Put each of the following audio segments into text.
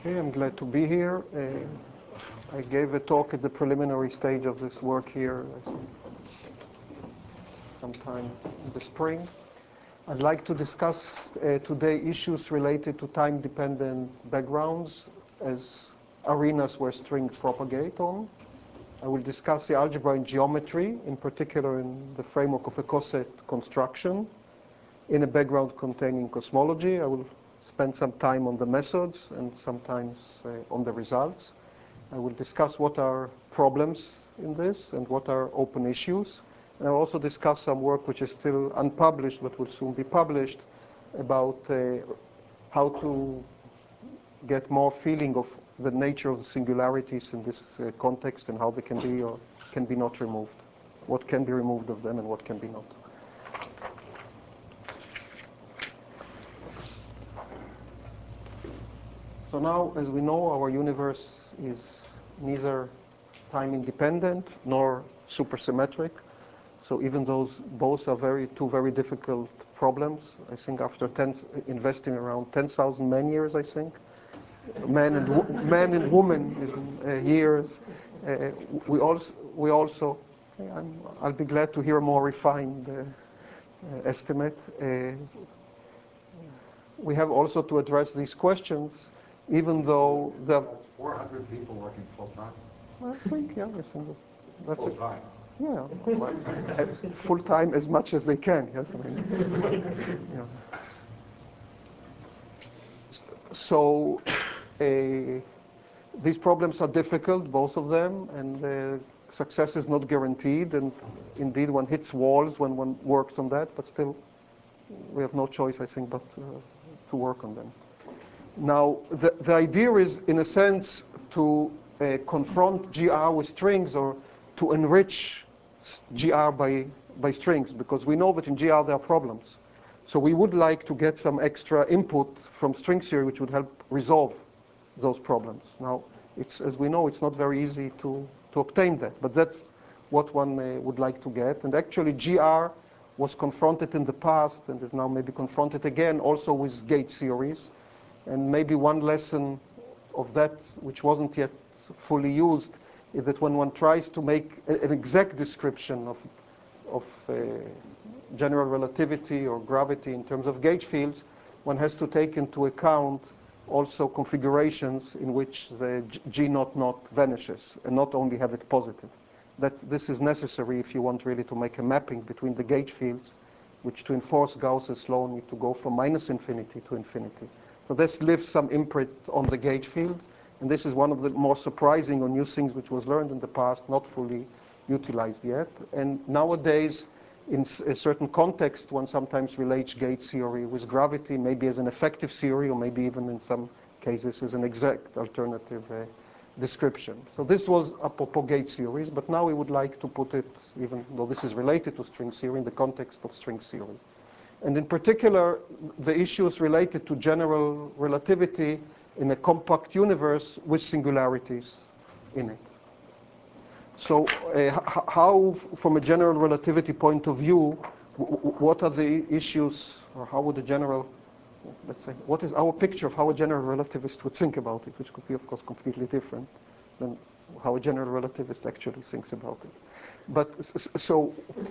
Okay, I'm glad to be here. I gave a talk at the preliminary stage of this work here sometime in the spring. I'd like to discuss today issues related to time-dependent backgrounds as arenas where strings propagate on. I will discuss the algebra and geometry, in particular in the framework of a coset construction in a background containing cosmology. I will spend some time on the methods and sometimes on the results. I will discuss what are problems in this and what are open issues. And I'll also discuss some work which is still unpublished but will soon be published about how to get more feeling of the nature of the singularities in this context and how they can be or can be not removed. What can be removed of them and what can be not. So now, as we know, our universe is neither time-independent nor supersymmetric. So even those both are two very difficult problems. I think after investing around 10,000 man-years, I think, man and woman years, we also I'll be glad to hear a more refined estimate. We have also to address these questions. Even though that's 400 people working full time. I think that's full time. Yeah, full time as much as they can. Yes, I mean, yeah. So these problems are difficult, both of them, and success is not guaranteed. And indeed, one hits walls when one works on that. But still, we have no choice, I think, but to work on them. Now, the idea is, in a sense, to confront GR with strings or to enrich GR by strings, because we know that in GR there are problems. So we would like to get some extra input from string theory which would help resolve those problems. Now, as we know, it's not very easy to obtain that, but that's what one would like to get. And actually, GR was confronted in the past and is now maybe confronted again also with gauge theories. And maybe one lesson of that, which wasn't yet fully used, is that when one tries to make an exact description of general relativity or gravity in terms of gauge fields, one has to take into account also configurations in which the G naught naught vanishes and not only have it positive. This is necessary if you want really to make a mapping between the gauge fields, which to enforce Gauss's law need to go from -infinity to infinity. So this leaves some imprint on the gauge fields, and this is one of the more surprising or new things which was learned in the past, not fully utilized yet. And nowadays, in a certain context, one sometimes relates gauge theory with gravity, maybe as an effective theory, or maybe even in some cases as an exact alternative description. So this was apropos gauge theories, but now we would like to put it, even though this is related to string theory, in the context of string theory. And in particular, the issues related to general relativity in a compact universe with singularities in it. So how, from a general relativity point of view, what are the issues, or how would a general, let's say, what is our picture of how a general relativist would think about it, which could be, of course, completely different than how a general relativist actually thinks about it. But so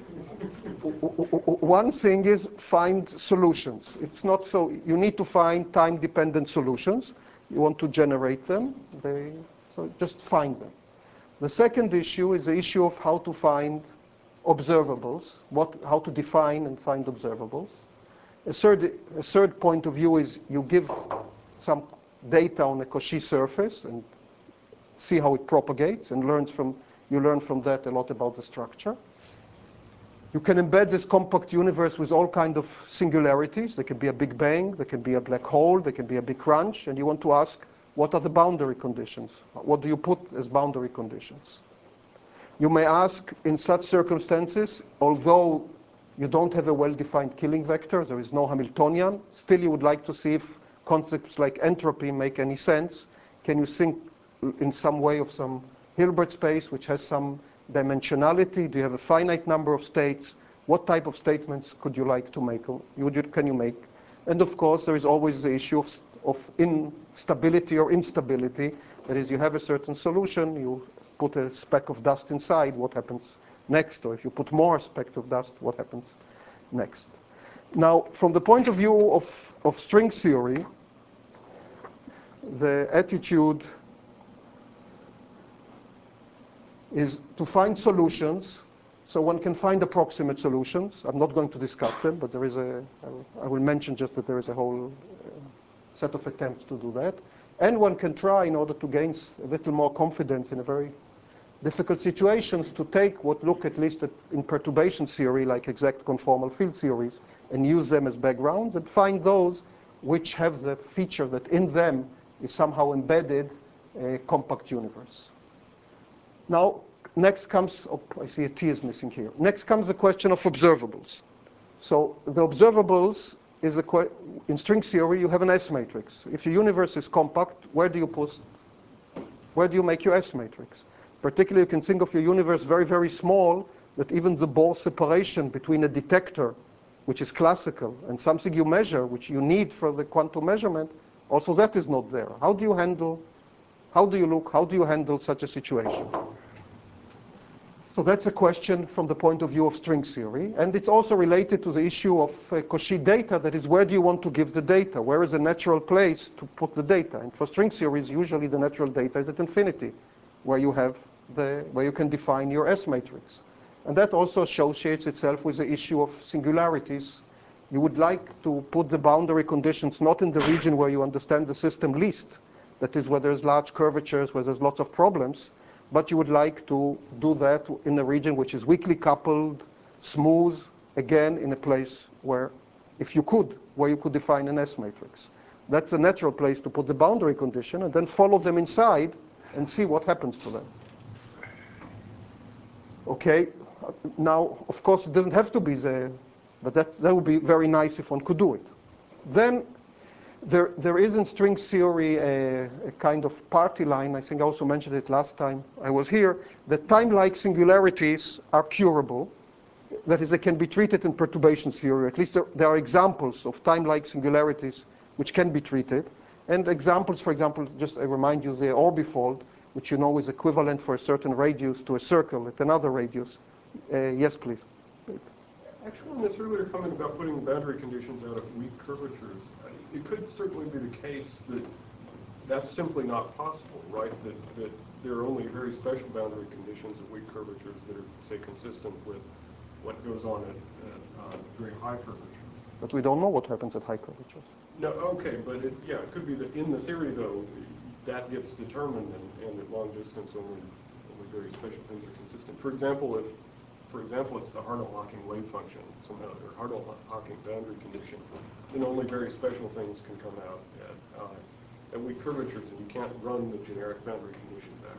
one thing is find solutions. It's not so, you need to find time-dependent solutions. You want to generate them, so just find them. The second issue is the issue of how to find observables, how to define and find observables. A third point of view is you give some data on a Cauchy surface and see how it propagates and you learn from that a lot about the structure. You can embed this compact universe with all kinds of singularities. There can be a Big Bang, there can be a black hole, there can be a big crunch, and you want to ask, what are the boundary conditions? What do you put as boundary conditions? You may ask, in such circumstances, although you don't have a well-defined killing vector, there is no Hamiltonian, still you would like to see if concepts like entropy make any sense. Can you think in some way of some Hilbert space which has some dimensionality? Do you have a finite number of states? What type of statements could you like to make? Can you make? And of course, there is always the issue of of instability or instability. That is, you have a certain solution, you put a speck of dust inside, what happens next? Or if you put more speck of dust, what happens next? Now, from the point of view of string theory, the attitude is to find solutions. So one can find approximate solutions. I'm not going to discuss them, but there is I will mention just that there is a whole set of attempts to do that. And one can try, in order to gain a little more confidence in a very difficult situations, to take what look at least in perturbation theory, like exact conformal field theories, and use them as backgrounds, and find those which have the feature that in them is somehow embedded a compact universe. Now, next comes, oh, I see a T is missing here. Next comes the question of observables. So the observables is in string theory, you have an S matrix. If your universe is compact, where do you make your S matrix? Particularly, you can think of your universe very, very small, that even the Bohr separation between a detector, which is classical, and something you measure, which you need for the quantum measurement, also that is not there. How do you handle such a situation? So that's a question from the point of view of string theory. And it's also related to the issue of Cauchy data. That is, where do you want to give the data? Where is a natural place to put the data? And for string theories, usually the natural data is at infinity, where you can define your S matrix. And that also associates itself with the issue of singularities. You would like to put the boundary conditions not in the region where you understand the system least, that is, where there's large curvatures, where there's lots of problems, but you would like to do that in a region which is weakly coupled, smooth, again, in a place where, where you could define an S matrix. That's a natural place to put the boundary condition, and then follow them inside and see what happens to them. Okay, now, of course, it doesn't have to be there, but that would be very nice if one could do it. Then there is in string theory a kind of party line. I think I also mentioned it last time I was here, that time-like singularities are curable. That is, they can be treated in perturbation theory. At least there are examples of time-like singularities which can be treated. And examples, for example, just I remind you, the orbifold, which you know is equivalent for a certain radius to a circle at another radius. Yes, please. Actually, on this earlier comment about putting boundary conditions out of weak curvatures, it could certainly be the case that that's simply not possible, right? That there are only very special boundary conditions of weak curvatures that are, say, consistent with what goes on at very high curvatures. But we don't know what happens at high curvatures. No, okay, but it could be that in the theory, though, that gets determined, and at long distance only very special things are consistent. For example, it's the Hartle-Hawking wave function, somehow, or Hartle-Hawking boundary condition, then only very special things can come out at weak curvatures, and you can't run the generic boundary condition back.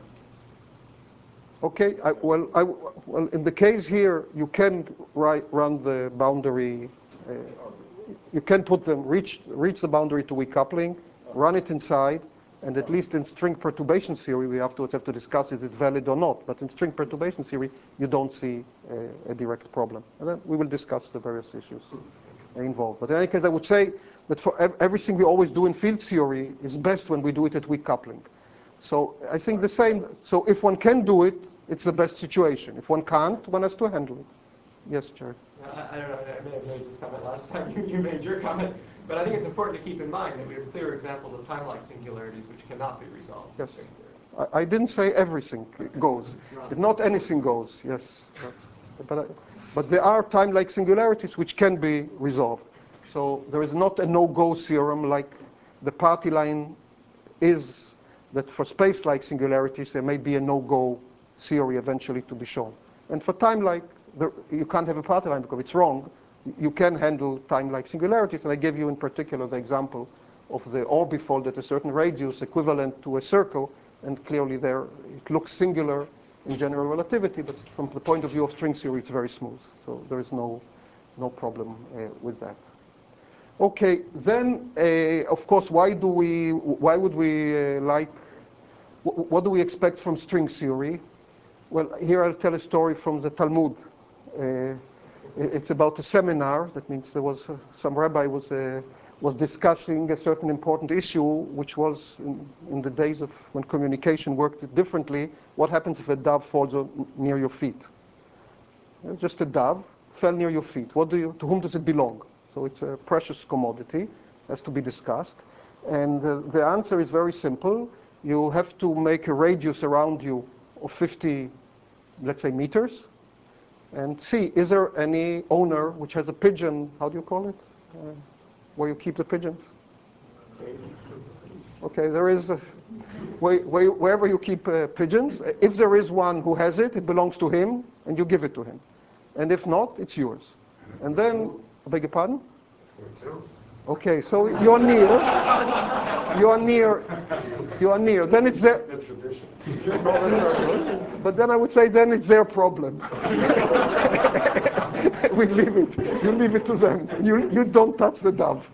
Okay, well, in the case here, you can run the boundary. You can reach the boundary to weak coupling, run it inside, and at least in string perturbation theory, we have to discuss is it valid or not. But in string perturbation theory, you don't see a direct problem. And then we will discuss the various issues involved. But in any case, I would say that for everything we always do in field theory is best when we do it at weak coupling. So I think the same. So if one can do it, it's the best situation. If one can't, one has to handle it. Yes, Jared. I don't know, I may have made this comment last time you made your comment, but I think it's important to keep in mind that we have clear examples of time-like singularities which cannot be resolved. Yes. I didn't say everything goes. Not anything goes, yes. But there are time-like singularities which can be resolved. So there is not a no-go theorem like the party line is, that for space-like singularities there may be a no-go theory eventually to be shown. And for time-like, you can't have a party line because it's wrong. You can handle time-like singularities, and I gave you in particular the example of the orbifold at a certain radius equivalent to a circle, and clearly there it looks singular in general relativity, but from the point of view of string theory, it's very smooth. So there is no problem with that. Okay, then of course, why would we what do we expect from string theory? Well, here I'll tell a story from the Talmud. It's about a seminar. That means there was some rabbi was was discussing a certain important issue, which was in the days of when communication worked differently. What happens if a dove falls near your feet? It's just a dove fell near your feet. To whom does it belong? So it's a precious commodity, has to be discussed. And the answer is very simple. You have to make a radius around you of 50, let's say, meters, and see, is there any owner which has a pigeon, how do you call it? Where you keep the pigeons? Okay, there is, wherever you keep pigeons, if there is one who has it, it belongs to him, and you give it to him. And if not, it's yours. And then, I beg your pardon? Okay, so you're near. You're near. You're near. Then it's their. The tradition. But then I would say, then it's their problem. We leave it. You leave it to them. You don't touch the dove.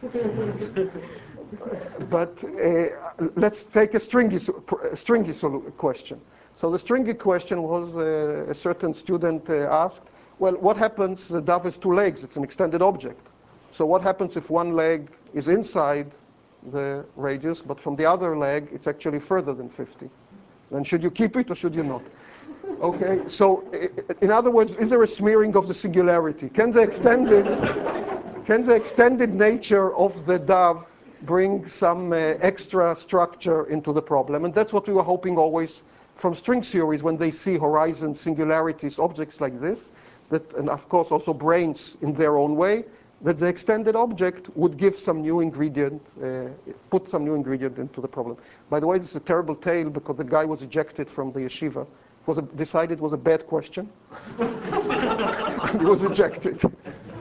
But let's take a stringy question. So the stringy question was a certain student asked, well, what happens? The dove has two legs. It's an extended object. So what happens if one leg is inside the radius, but from the other leg, it's actually further than 50? Then should you keep it or should you not? Okay, so in other words, is there a smearing of the singularity? Can the extended nature of the dove bring some extra structure into the problem? And that's what we were hoping always from string theories when they see horizons, singularities, objects like this, that, and of course also brains in their own way, that the extended object would give some new ingredient, put some new ingredient into the problem. By the way, this is a terrible tale because the guy was ejected from the yeshiva. Decided it was a bad question. And he was ejected. Did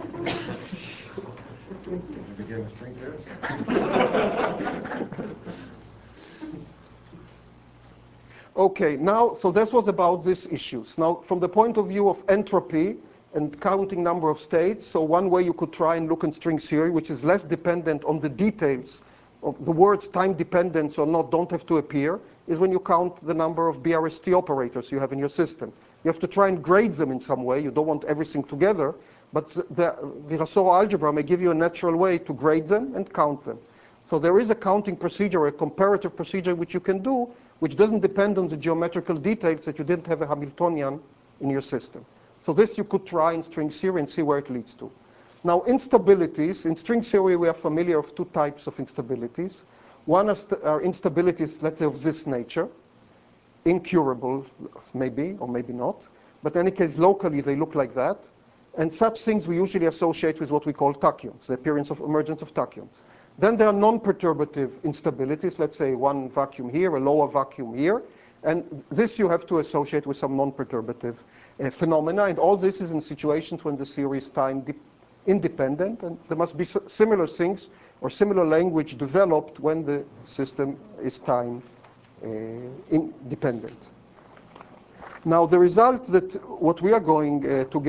you begin a string theory? Okay, now, so this was about these issues. Now, from the point of view of entropy and counting number of states, so one way you could try and look in string theory, which is less dependent on the details of the words time dependence or not don't have to appear, is when you count the number of BRST operators you have in your system. You have to try and grade them in some way. You don't want everything together, but the Virasoro algebra may give you a natural way to grade them and count them. So there is a counting procedure, a comparative procedure which you can do, which doesn't depend on the geometrical details that you didn't have a Hamiltonian in your system. So this you could try in string theory and see where it leads to. Now, instabilities. In string theory, we are familiar with two types of instabilities. One is instabilities, let's say, of this nature, incurable, maybe, or maybe not. But in any case, locally, they look like that. And such things we usually associate with what we call tachyons, the appearance of emergence of tachyons. Then there are non-perturbative instabilities, let's say one vacuum here, a lower vacuum here. And this you have to associate with some non-perturbative phenomena. And all this is in situations when the theory is time independent. And there must be similar things or similar language developed when the system is time independent. Now, the result that what we are going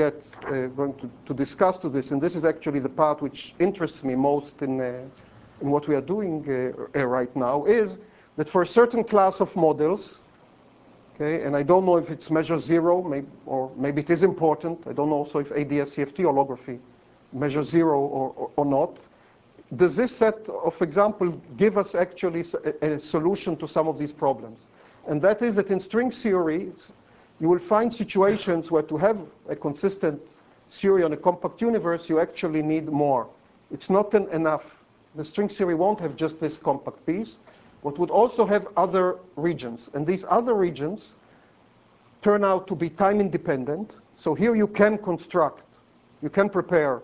to discuss to this, and this is actually the part which interests me most in what we are doing right now, is that for a certain class of models, okay, and I don't know if it's measure zero, or maybe it is important. I don't know also if ADS-CFT holography measure zero or not. Does this set of example give us actually a solution to some of these problems? And that is that in string theory, you will find situations where to have a consistent theory on a compact universe, you actually need more. It's not enough. The string theory won't have just this compact piece, but would also have other regions. And these other regions turn out to be time independent. So here you can construct, you can prepare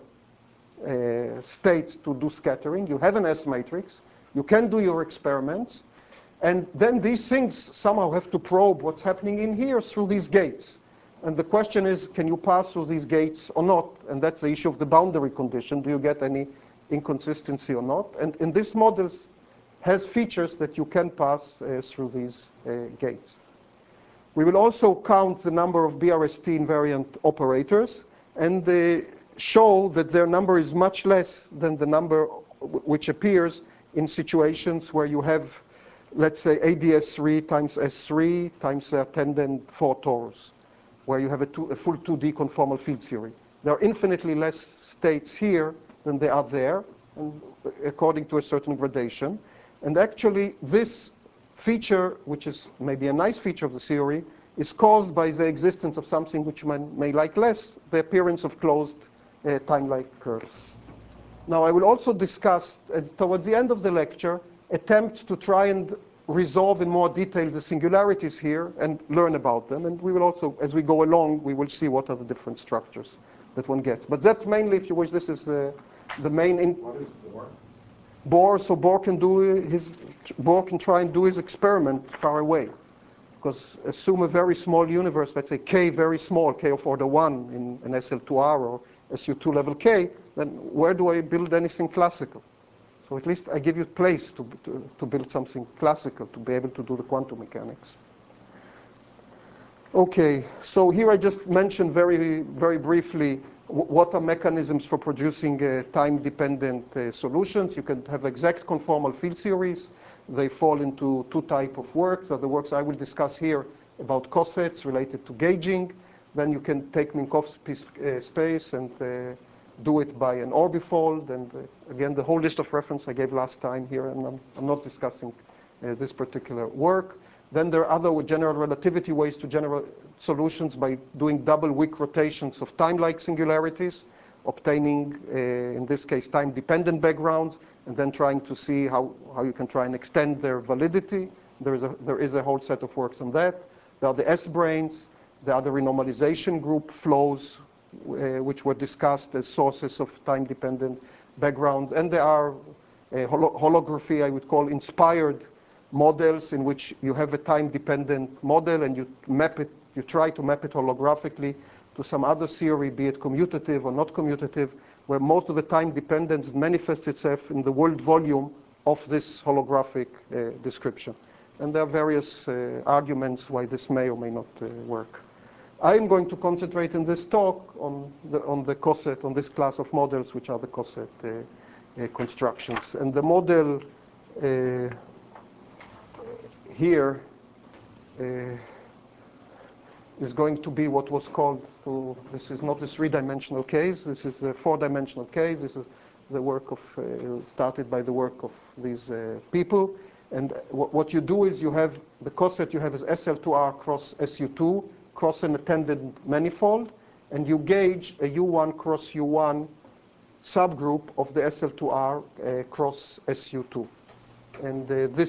states to do scattering. You have an S matrix. You can do your experiments. And then these things somehow have to probe what's happening in here through these gates. And the question is, can you pass through these gates or not? And that's the issue of the boundary condition. Do you get any inconsistency or not? And in this model has features that you can pass through these gates. We will also count the number of BRST invariant operators and show that their number is much less than the number which appears in situations where you have, let's say, ADS3 times S3 times the attendant 4 torus, where you have a full 2D conformal field theory. There are infinitely less states here than there are there, and according to a certain gradation. And actually, this feature, which is maybe a nice feature of the theory, is caused by the existence of something which man may like less, the appearance of closed time-like curves. Now, I will also discuss, towards the end of the lecture, attempts to try and resolve in more detail the singularities here and learn about them. And we will also, as we go along, we will see what are the different structures that one gets. But that's mainly, if you wish, this is the main. What is Bohr? Bohr, so Bohr can try and do his experiment far away. Because assume a very small universe, let's say K very small, K of order 1 in an SL2R or SU2 level K, then where do I build anything classical? So at least I give you place to build something classical, to be able to do the quantum mechanics. Okay, so here I just mentioned very, very briefly what are mechanisms for producing time-dependent solutions. You can have exact conformal field theories. They fall into two types of works. The works I will discuss here about cosets related to gauging. Then you can take Minkowski space and do it by an orbifold. And again, the whole list of reference I gave last time here, and I'm not discussing this particular work. Then there are other general relativity ways to generate solutions by doing double Wick rotations of time-like singularities, obtaining, in this case, time-dependent backgrounds, and then trying to see how you can try and extend their validity. There is a whole set of works on that. There are the S-branes. There are the renormalization group flows, which were discussed as sources of time-dependent backgrounds. And there are holography, I would call, inspired models in which you have a time-dependent model and you map it, you try to map it holographically to some other theory, be it commutative or not commutative, where most of the time dependence manifests itself in the world volume of this holographic description. And there are various arguments why this may or may not work. I am going to concentrate in this talk on the coset, on this class of models, which are the coset constructions. And the model here is going to be what was called, this is not a three-dimensional case, this is a four-dimensional case. This is the work of, started by the work of these people. And what you do is you have, the coset you have is SL2R cross SU2, cross an attended manifold, and you gauge a U1 cross U1 subgroup of the SL2R cross SU2. And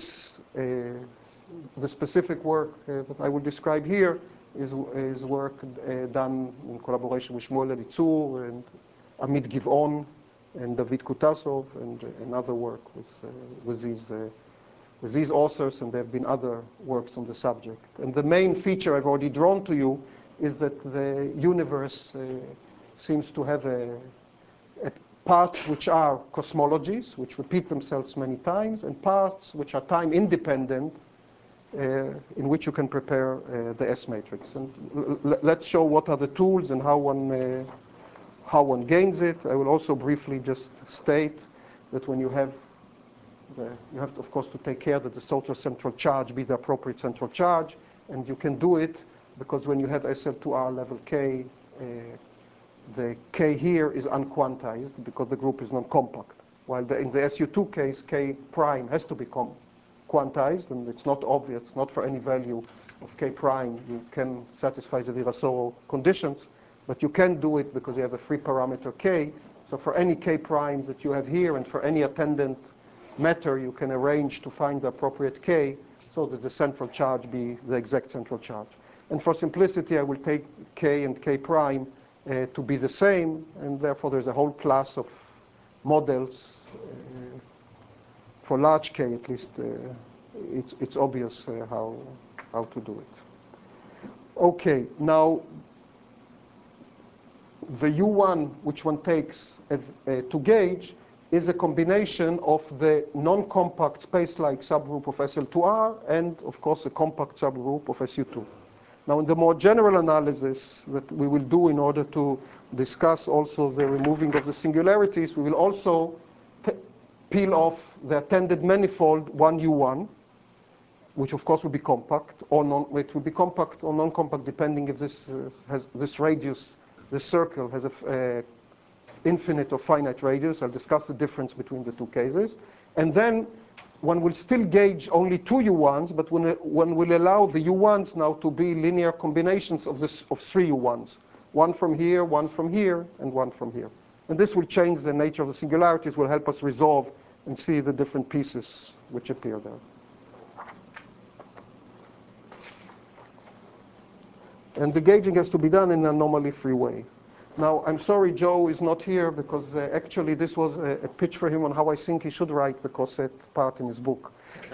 the specific work that I will describe here is work done in collaboration with Shmuel Elitzur and Amit Giv'on and David Kutasov and other work with these authors, and there have been other works on the subject. And the main feature I've already drawn to you is that the universe seems to have parts which are cosmologies, which repeat themselves many times, and parts which are time independent, in which you can prepare the S matrix. And let's show what are the tools and how one gains it. I will also briefly just state that when you have of course to take care that the total central charge be the appropriate central charge, and you can do it because when you have SL2R level K, the K here is unquantized because the group is non-compact. While in the SU2 case, K prime has to be quantized, and it's not obvious, not for any value of K prime you can satisfy the Virasoro conditions, but you can do it because you have a free parameter K. So for any K prime that you have here and for any attendant matter, you can arrange to find the appropriate K so that the central charge be the exact central charge. And for simplicity, I will take K and K prime to be the same, and therefore there's a whole class of models. For large K, at least, it's obvious how to do it. Okay, now the U1 which one takes to gauge is a combination of the non-compact space-like subgroup of SL2R and, of course, a compact subgroup of SU2. Now, in the more general analysis that we will do in order to discuss also the removing of the singularities, we will also peel off the attended manifold 1U1, which of course will be compact, or it will be compact or non-compact depending if this has this radius, this circle has a infinite or finite radius. I'll discuss the difference between the two cases. And then one will still gauge only two U1s, but one will allow the U1s now to be linear combinations of three U1s. One from here, and one from here. And this will change the nature of the singularities, will help us resolve and see the different pieces which appear there. And the gauging has to be done in an anomaly-free way. Now, I'm sorry Joe is not here, because actually this was a pitch for him on how I think he should write the coset part in his book.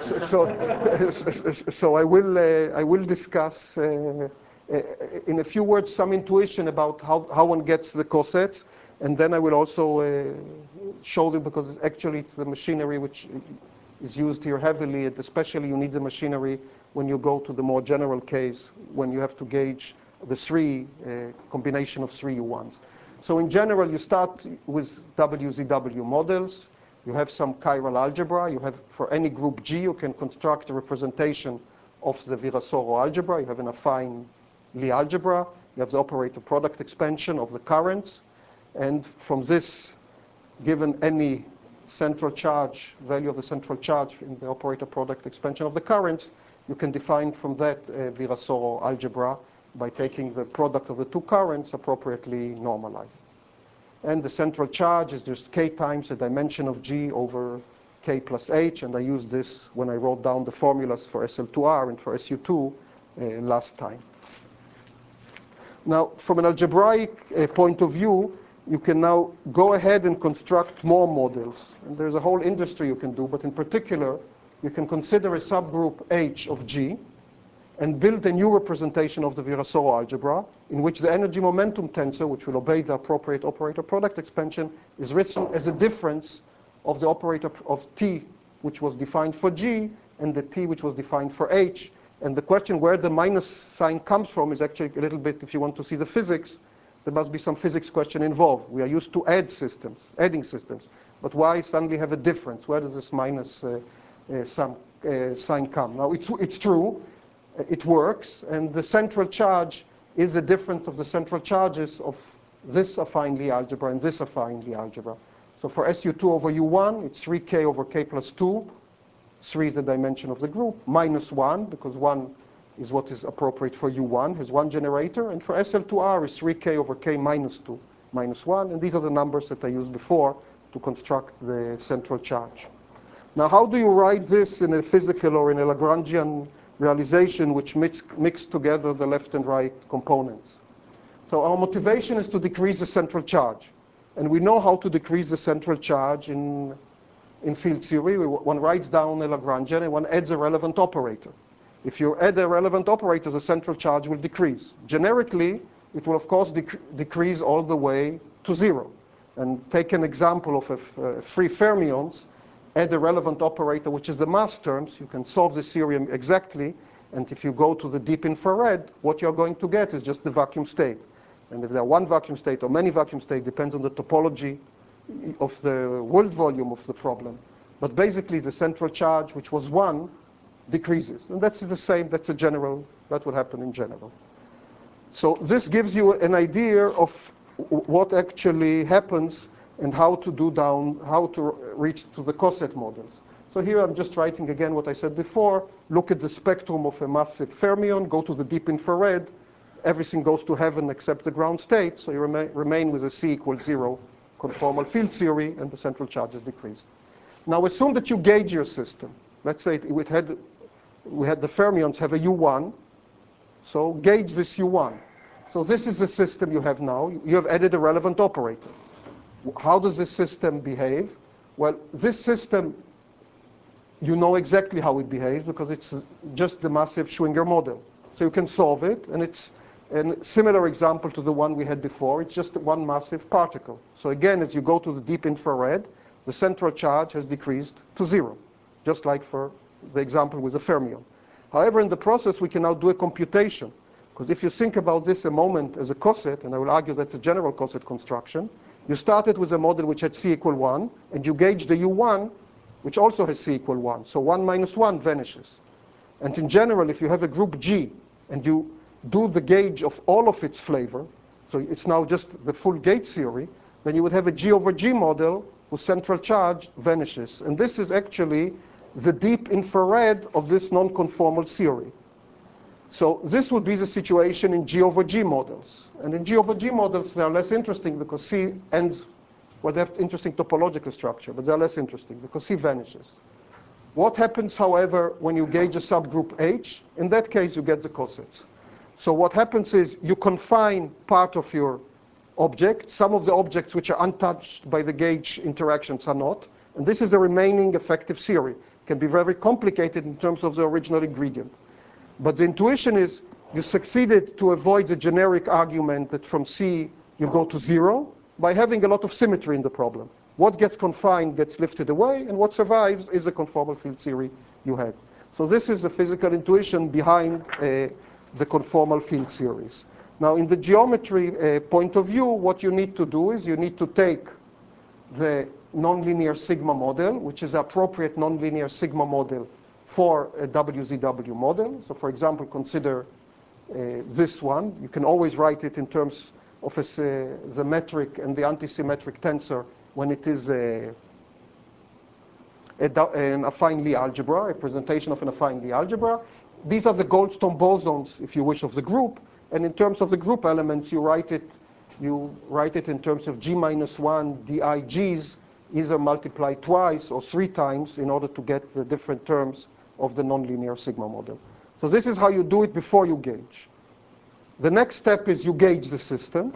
So I will discuss in a few words some intuition about how one gets the cosets, and then I will also show them, because actually it's the machinery which is used here heavily, and especially you need the machinery when you go to the more general case, when you have to gauge the combination of three U1s. So in general, you start with WZW models. You have some chiral algebra. You have, for any group G, you can construct a representation of the Virasoro algebra. You have an affine Lie algebra. You have the operator product expansion of the currents. And from this, given any central charge, value of the central charge in the operator product expansion of the currents, you can define from that Virasoro algebra by taking the product of the two currents appropriately normalized. And the central charge is just k times the dimension of G over k plus h, and I used this when I wrote down the formulas for SL2R and for SU2 last time. Now, from an algebraic point of view, you can now go ahead and construct more models. And there's a whole industry you can do, but in particular, you can consider a subgroup H of G and build a new representation of the Virasoro algebra, in which the energy momentum tensor, which will obey the appropriate operator product expansion, is written as a difference of the operator of T, which was defined for G, and the T, which was defined for H. And the question where the minus sign comes from is actually a little bit, if you want to see the physics, there must be some physics question involved. We are used to adding systems. But why suddenly have a difference? Where does this minus sign come? Now, it's true. It works. And the central charge is the difference of the central charges of this affine Lie algebra and this affine Lie algebra. So for SU2 over U1, it's 3k over k plus 2. 3 is the dimension of the group, minus 1, because 1 is what is appropriate for U1, has one generator. And for SL2R is 3k over k minus 2, minus 1. And these are the numbers that I used before to construct the central charge. Now, how do you write this in a physical or in a Lagrangian realization which mix together the left and right components? So our motivation is to decrease the central charge. And we know how to decrease the central charge in field theory. One writes down a Lagrangian and one adds a relevant operator. If you add a relevant operator, the central charge will decrease. Generically, it will, of course, decrease all the way to 0. And take an example of free fermions, add a relevant operator, which is the mass terms. You can solve this theorem exactly. And if you go to the deep infrared, what you're going to get is just the vacuum state. And if there are one vacuum state or many vacuum states, depends on the topology of the world volume of the problem. But basically, the central charge, which was 1, decreases. And that's the same, that would happen in general. So this gives you an idea of what actually happens and how to reach to the coset models. So here I'm just writing again what I said before. Look at the spectrum of a massive fermion, go to the deep infrared. Everything goes to heaven except the ground state. So you remain with a C equals 0 conformal field theory, and the central charge is decreased. Now assume that you gauge your system. Let's say we had the fermions have a U1. So gauge this U1. So this is the system you have now. You have added a relevant operator. How does this system behave? Well, this system, you know exactly how it behaves because it's just the massive Schwinger model. So you can solve it, and it's a similar example to the one we had before. It's just one massive particle. So again, as you go to the deep infrared, the central charge has decreased to 0, just like for the example with the fermion. However, in the process, we can now do a computation. Because if you think about this a moment as a coset, and I will argue that's a general coset construction, you started with a model which had C equal 1, and you gauge the U1, which also has C equal 1. So 1 minus 1 vanishes. And in general, if you have a group G, and you do the gauge of all of its flavor, so it's now just the full gauge theory, then you would have a G over G model whose central charge vanishes. And this is actually the deep infrared of this non-conformal theory. So this would be the situation in G over G models. And in G over G models, they are less interesting because C ends, well, they have interesting topological structure, but they're less interesting because C vanishes. What happens, however, when you gauge a subgroup H? In that case, you get the cosets. So what happens is you confine part of your object. Some of the objects which are untouched by the gauge interactions are not. And this is the remaining effective theory. It can be very complicated in terms of the original ingredient. But the intuition is you succeeded to avoid the generic argument that from C you go to 0 by having a lot of symmetry in the problem. What gets confined gets lifted away, and what survives is the conformal field theory you had. So this is the physical intuition behind the conformal field theories. Now, in the geometry point of view, what you need to do is you need to take the nonlinear sigma model, which is the appropriate nonlinear sigma model for a WZW model. So, for example, consider this one. You can always write it in terms of the metric and the antisymmetric tensor when it is an affine Lie algebra, a presentation of an affine Lie algebra. These are the Goldstone bosons, if you wish, of the group. And in terms of the group elements, you write it in terms of G minus 1 diGs, either multiplied twice or 3 times in order to get the different terms of the nonlinear sigma model. So this is how you do it before you gauge. The next step is you gauge the system.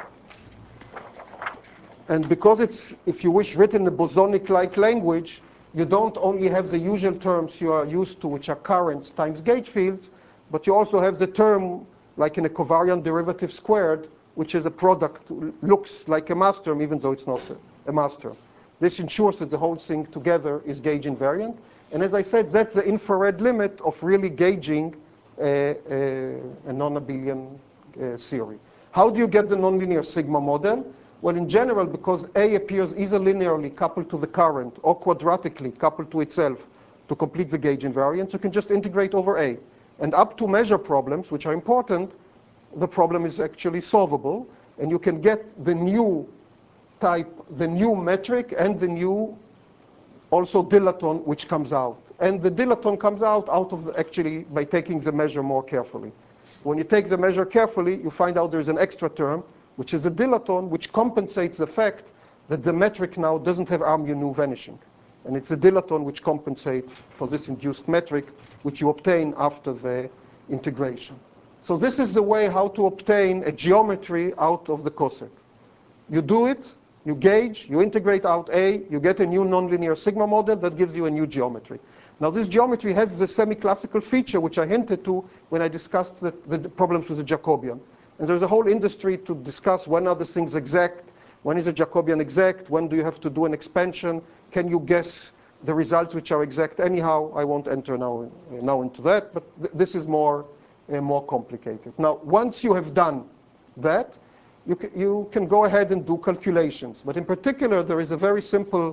And because it's, if you wish, written in a bosonic-like language, you don't only have the usual terms you are used to, which are currents times gauge fields, but you also have the term, like in a covariant derivative squared, which is a product, looks like a mass term, even though it's not a mass term. This ensures that the whole thing together is gauge invariant. And as I said, that's the infrared limit of really gauging a non-abelian theory. How do you get the nonlinear sigma model? Well, in general, because A appears either linearly coupled to the current or quadratically coupled to itself to complete the gauge invariance, you can just integrate over A. And up to measure problems, which are important, the problem is actually solvable. And you can get the new type, the new metric, and the new also dilaton, which comes out. And the dilaton comes out of the, actually by taking the measure more carefully. When you take the measure carefully, you find out there's an extra term, which is the dilaton, which compensates the fact that the metric now doesn't have mu vanishing. And it's the dilaton which compensates for this induced metric, which you obtain after the integration. So this is the way how to obtain a geometry out of the coset. You do it, you gauge, you integrate out A, you get a new nonlinear sigma model that gives you a new geometry. Now this geometry has the semi-classical feature, which I hinted to when I discussed the problems with the Jacobian. And there's a whole industry to discuss when are the things exact, when is a Jacobian exact, when do you have to do an expansion, can you guess the results which are exact. Anyhow, I won't enter now into that, but this is more complicated. Now, once you have done that, you can go ahead and do calculations. But in particular, there is a very simple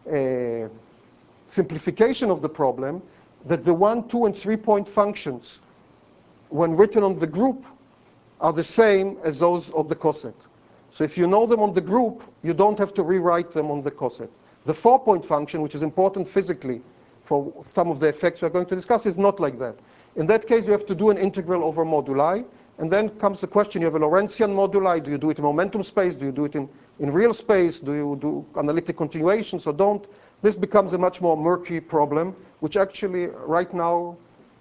simplification of the problem that the 1, 2, and 3 point functions, when written on the group, are the same as those of the coset. So if you know them on the group, you don't have to rewrite them on the coset. The 4-point function, which is important physically for some of the effects we're going to discuss, is not like that. In that case, you have to do an integral over moduli. And then comes the question, you have a Lorentzian moduli. Do you do it in momentum space? Do you do it in real space? Do you do analytic continuations or don't? This becomes a much more murky problem, which actually right now,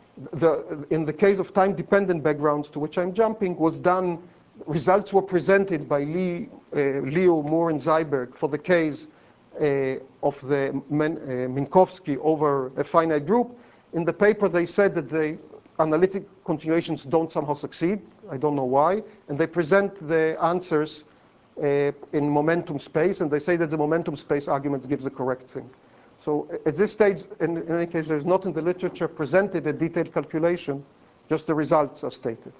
in the case of time-dependent backgrounds to which I'm jumping, was done, results were presented by Liu, Moore, and Zyberg for the case of the Minkowski over a finite group. In the paper, they said that the analytic continuations don't somehow succeed. I don't know why. And they present the answers in momentum space, and they say that the momentum space arguments give the correct thing. So at this stage, in any case, there's not in the literature presented a detailed calculation, just the results are stated.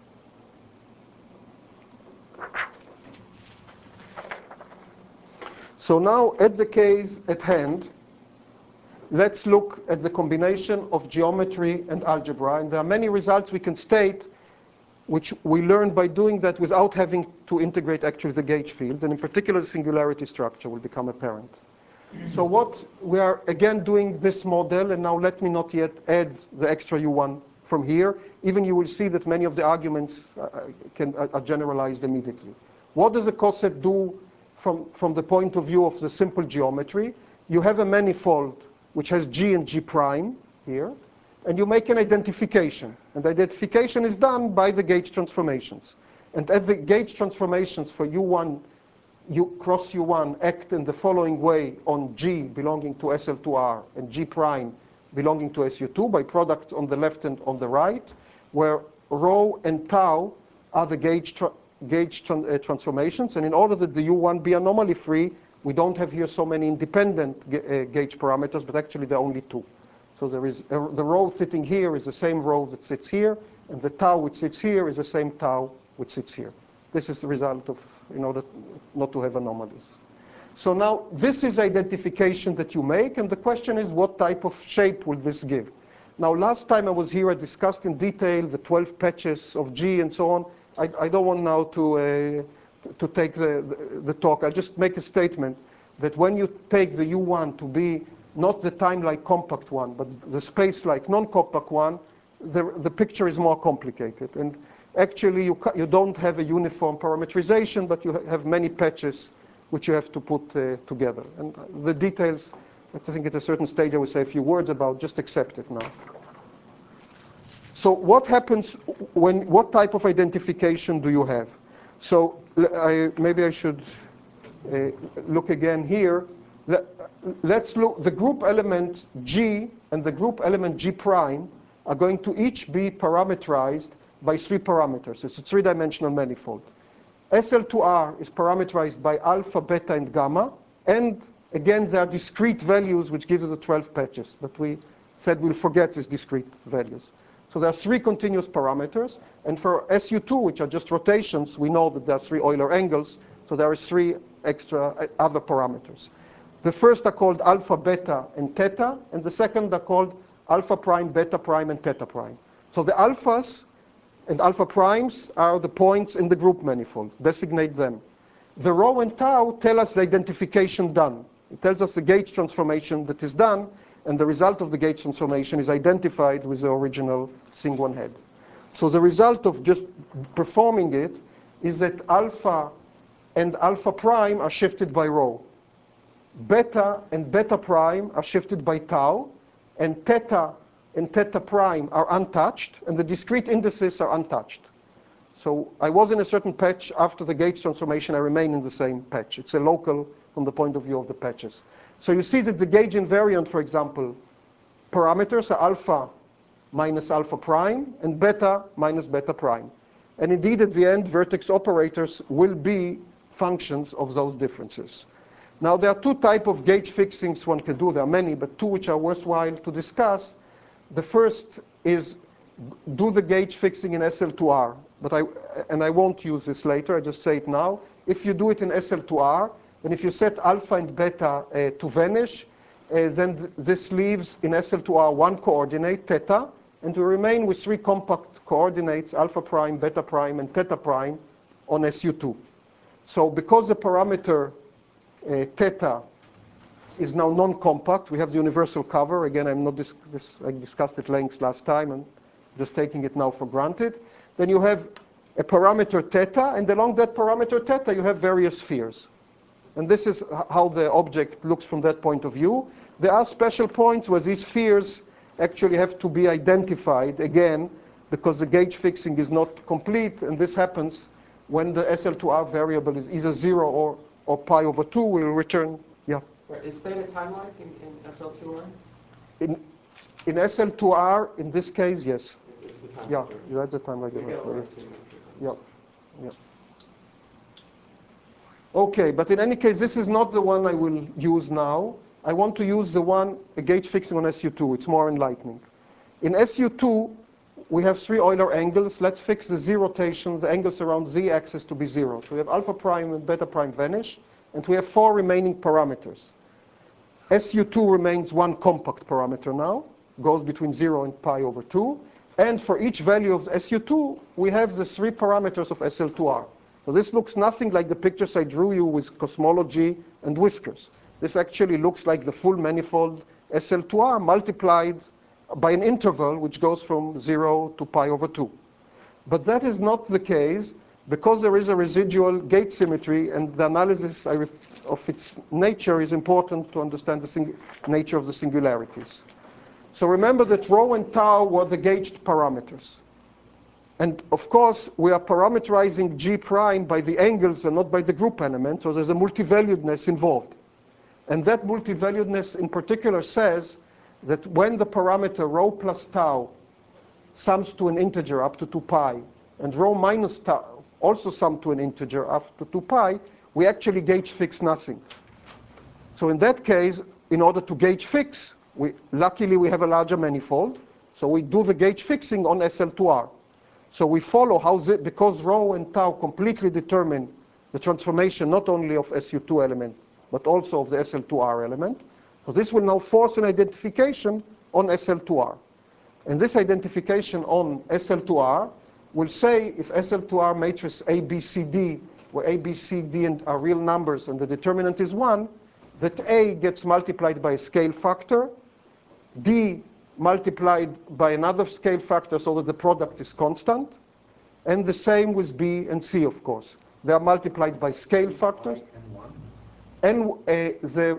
So now, at the case at hand, let's look at the combination of geometry and algebra. And there are many results we can state which we learned by doing that without having to integrate actually the gauge field, and in particular the singularity structure will become apparent. So what we are again doing this model, and now let me not yet add the extra U1 from here. Even you will see that many of the arguments are generalized immediately. What does a coset do from the point of view of the simple geometry? You have a manifold which has G and G prime here, and you make an identification. And the identification is done by the gauge transformations. And as the gauge transformations for U1, U cross U1 act in the following way on G belonging to SL2R and G prime belonging to SU2 by product on the left and on the right, where rho and tau are the gauge transformations. And in order that the U1 be anomaly free, we don't have here so many independent gauge parameters, but actually there are only two. So there is the rho sitting here is the same rho that sits here, and the tau which sits here is the same tau which sits here. This is the result of, in order not to have anomalies. So now this is identification that you make, and the question is what type of shape will this give? Now last time I was here, I discussed in detail the 12 patches of G and so on. I don't want now to take the talk. I'll just make a statement that when you take the U1 to be not the time-like compact one, but the space-like non-compact one, the picture is more complicated. And actually, you don't have a uniform parameterization, but you have many patches which you have to put together. And the details, I think at a certain stage I will say a few words about, just accept it now. So what happens what type of identification do you have? So maybe I should look again here. Let's look, the group element G and the group element G prime are going to each be parameterized by three parameters. It's a three-dimensional manifold. SL2R is parameterized by alpha, beta, and gamma. And again, there are discrete values which give you the 12 patches. But we said we'll forget these discrete values. So there are three continuous parameters. And for SU2, which are just rotations, we know that there are three Euler angles. So there are three extra other parameters. The first are called alpha, beta, and theta. And the second are called alpha prime, beta prime, and theta prime. So the alphas and alpha primes are the points in the group manifold. Designate them. The rho and tau tell us the identification done. It tells us the gauge transformation that is done, and the result of the gauge transformation is identified with the original SING1 head. So the result of just performing it is that alpha and alpha prime are shifted by rho. Beta and beta prime are shifted by tau, and theta prime are untouched, and the discrete indices are untouched. So I was in a certain patch. After the gauge transformation, I remain in the same patch. It's a local from the point of view of the patches. So you see that the gauge invariant, for example, parameters are alpha minus alpha prime and beta minus beta prime. And indeed, at the end, vertex operators will be functions of those differences. Now, there are two types of gauge fixings one can do. There are many, but two which are worthwhile to discuss. The first is do the gauge fixing in SL2R. And I won't use this later. I just say it now. If you do it in SL2R, and if you set alpha and beta to vanish, then this leaves in SL2R one coordinate, theta, and we remain with three compact coordinates, alpha prime, beta prime, and theta prime on SU2. So because the parameter theta is now non-compact, we have the universal cover. Again, I discussed at length last time, and just taking it now for granted. Then you have a parameter theta, and along that parameter theta, you have various spheres. And this is how the object looks from that point of view. There are special points where these spheres actually have to be identified, again, because the gauge fixing is not complete, and this happens when the SL2R variable is either 0 or pi over 2. We'll return, yeah. Is theta time-like in SL2R? In SL2R, in this case, yes. It's the time. Yeah, that's the time-like. Yeah, yeah. Okay, but in any case, this is not the one I will use now. I want to use the one, a gauge fixing on SU2. It's more enlightening. In SU2, we have three Euler angles. Let's fix the z rotation, the angles around z axis to be 0. So we have alpha prime and beta prime vanish, and we have four remaining parameters. SU2 remains one compact parameter now, goes between 0 and pi over 2. And for each value of SU2, we have the 3 parameters of SL2R. So this looks nothing like the pictures I drew you with cosmology and whiskers. This actually looks like the full manifold SL2R multiplied by an interval which goes from 0 to pi over 2. But that is not the case because there is a residual gate symmetry, and the analysis of its nature is important to understand the nature of the singularities. So remember that rho and tau were the gauged parameters. And of course, we are parameterizing G prime by the angles and not by the group element, so there's a multivaluedness involved. And that multivaluedness in particular says that when the parameter rho plus tau sums to an integer up to 2 pi, and rho minus tau also sum to an integer up to 2 pi, we actually gauge fix nothing. So in that case, in order to gauge fix, luckily we have a larger manifold, so we do the gauge fixing on SL2R. So we follow how, because rho and tau completely determine the transformation not only of SU2 element, but also of the SL2R element. So this will now force an identification on SL2R. And this identification on SL2R will say if SL2R matrix ABCD, where ABCD are real numbers and the determinant is 1, that A gets multiplied by a scale factor, D multiplied by another scale factor so that the product is constant, and the same with B and C, of course. They are multiplied by scale factors. And the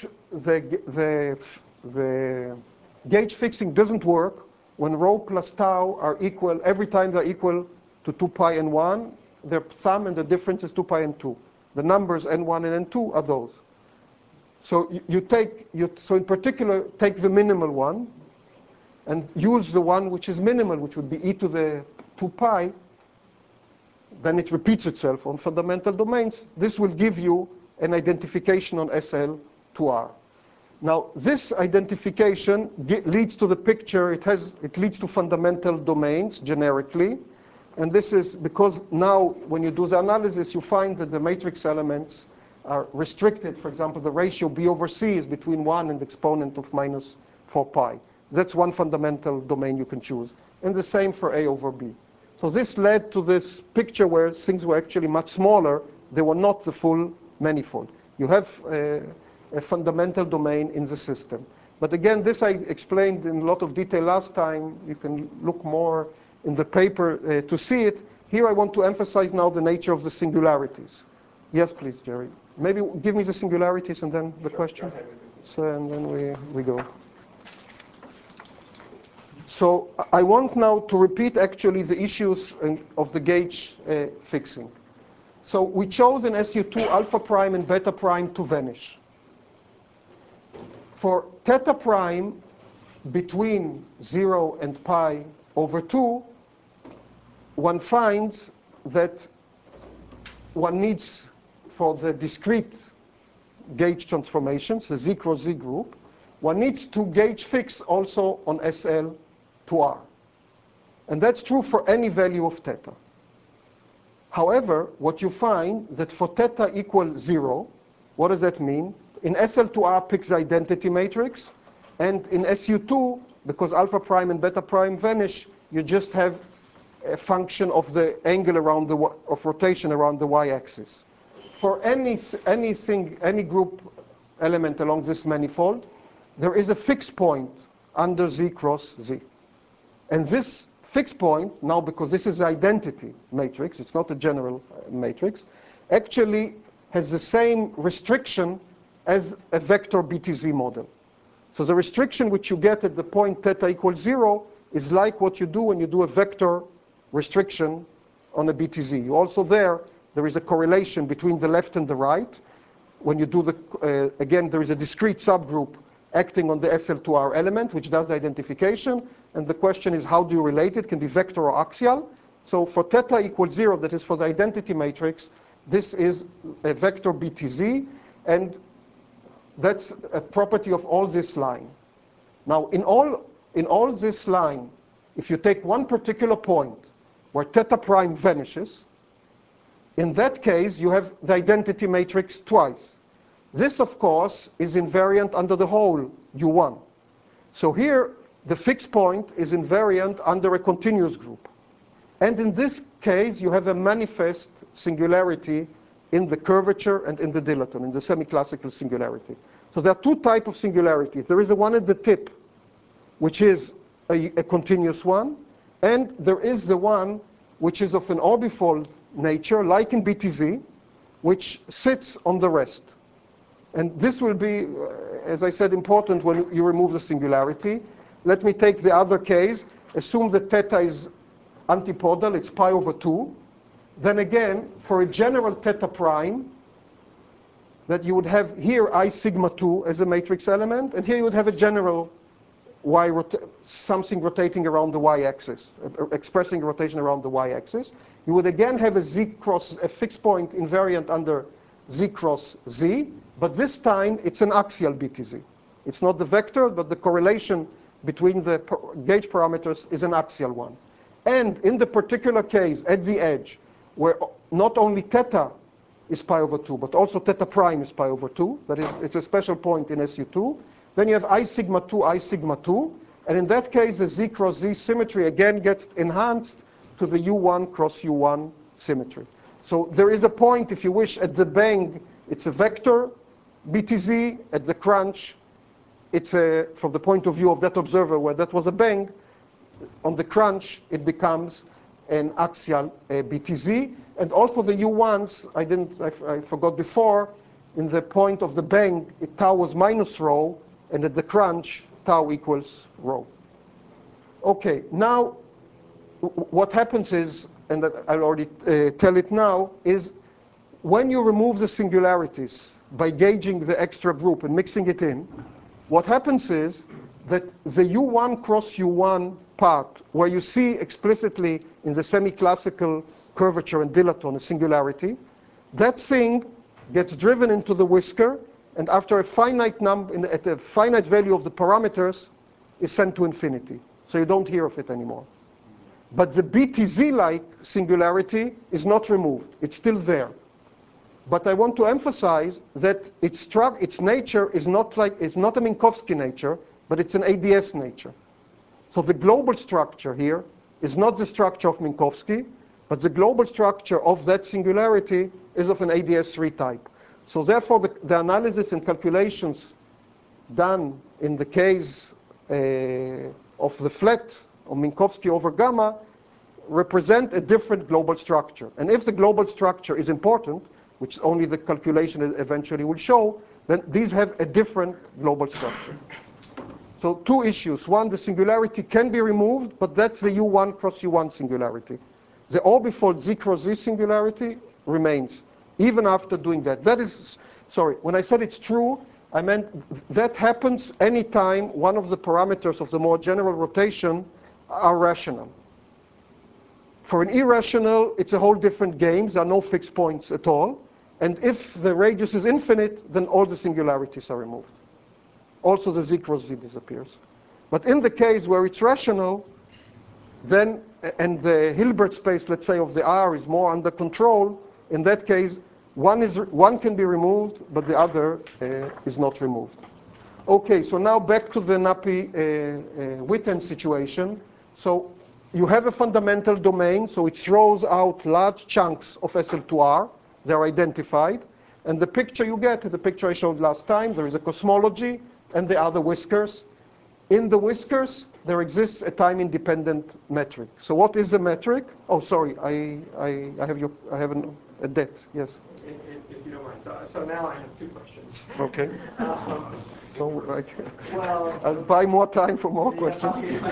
gauge fixing doesn't work when rho plus tau are equal, every time they're equal to 2 pi and 1, their sum and the difference is 2 pi and 2. The numbers n1 and n2 are those. So so in particular, take the minimal one and use the one which is minimal, which would be e to the 2 pi. Then it repeats itself on fundamental domains. This will give you an identification on SL2R. Now, this identification leads to the picture. It leads to fundamental domains generically. And this is because now when you do the analysis, you find that the matrix elements are restricted. For example, the ratio B over C is between 1 and exponent of minus 4 pi. That's one fundamental domain you can choose. And the same for A over B. So this led to this picture where things were actually much smaller. They were not the full manifold. You have a fundamental domain in the system. But again, this I explained in a lot of detail last time. You can look more in the paper to see it. Here I want to emphasize now the nature of the singularities. Yes, please, Jerry. Maybe give me the singularities and then the question. So, and then we go. So I want now to repeat actually the issues of the gauge fixing. So we chose in SU2 alpha prime and beta prime to vanish. For theta prime between 0 and pi over 2, one finds that one needs, for the discrete gauge transformations, the Z cross Z group, one needs to gauge fix also on SL2R. And that's true for any value of theta. However, what you find that for theta equals 0, what does that mean? In SL2R picks the identity matrix, and in SU2, because alpha prime and beta prime vanish, you just have a function of the angle around of rotation around the y-axis. For any group element along this manifold, there is a fixed point under Z cross Z. And this fixed point, now because this is the identity matrix, it's not a general matrix, actually has the same restriction as a vector BTZ model. So the restriction which you get at the point theta equals 0 is like what you do when you do a vector restriction on a BTZ. You also there is a correlation between the left and the right. When you do the, again, there is a discrete subgroup acting on the SL2R element, which does the identification. And the question is, how do you relate it? It can be vector or axial. So for theta equals 0, that is for the identity matrix, this is a vector BTZ. And that's a property of all this line. Now, in all this line, if you take one particular point where theta prime vanishes, in that case, you have the identity matrix twice. This, of course, is invariant under the whole U1. So here, the fixed point is invariant under a continuous group. And in this case, you have a manifest singularity in the curvature and in the dilaton, in the semi-classical singularity. So there are two types of singularities. There is the one at the tip, which is a continuous one, and there is the one which is of an orbifold nature, like in BTZ, which sits on the rest. And this will be, as I said, important when you remove the singularity. Let me take the other case. Assume that theta is antipodal, it's pi over 2. Then again, for a general theta prime, that you would have here I sigma 2 as a matrix element, and here you would have a general something rotating around the y-axis, expressing rotation around the y-axis. You would again have a z cross, a fixed point invariant under z cross z, but this time it's an axial BTZ. It's not the vector, but the correlation between the gauge parameters is an axial one. And in the particular case, at the edge, where not only theta is pi over 2, but also theta prime is pi over 2, that is, it's a special point in SU2, then you have I sigma 2, I sigma 2, and in that case, the z cross z symmetry again gets enhanced to the U1 cross U1 symmetry. So there is a point, if you wish, at the bang, it's a vector BTZ. At the crunch, it's a, from the point of view of that observer where that was a bang, on the crunch, it becomes an axial BTZ. And also the U1s, I forgot before, in the point of the bang, tau was minus rho, and at the crunch, tau equals rho. Okay, now what happens is, and I'll already tell it now, is when you remove the singularities by gauging the extra group and mixing it in, what happens is that the U1 cross U1 part, where you see explicitly in the semi-classical curvature and dilaton a singularity, that thing gets driven into the whisker, and after a finite number, at a finite value of the parameters, is sent to infinity. So you don't hear of it anymore. But the BTZ-like singularity is not removed. It's still there. But I want to emphasize that its nature is not like, it's not a Minkowski nature, but it's an ADS nature. So the global structure here is not the structure of Minkowski, but the global structure of that singularity is of an ADS3 type. So therefore, the analysis and calculations done in the case of the flat of Minkowski over gamma represent a different global structure. And if the global structure is important, which only the calculation eventually will show, then these have a different global structure. So two issues. One, the singularity can be removed, but that's the U1 cross U1 singularity. The orbifold Z cross Z singularity remains, even after doing that. That is, sorry, when I said it's true, I meant that happens anytime one of the parameters of the more general rotation are rational. For an irrational, it's a whole different game. There are no fixed points at all. And if the radius is infinite, then all the singularities are removed. Also, the Z cross Z disappears. But in the case where it's rational, then, and the Hilbert space, let's say, of the R is more under control, in that case, one can be removed, but the other is not removed. Okay, so now back to the Napi-Witten situation. So you have a fundamental domain, so it throws out large chunks of SL2R. They're identified. And the picture you get, the picture I showed last time, there is a cosmology, and there are the whiskers. In the whiskers, there exists a time-independent metric. So what is the metric? Oh, sorry, I have a debt, yes. If you don't mind. So now I have two questions. Okay. So well, I'll buy more time for more questions. Then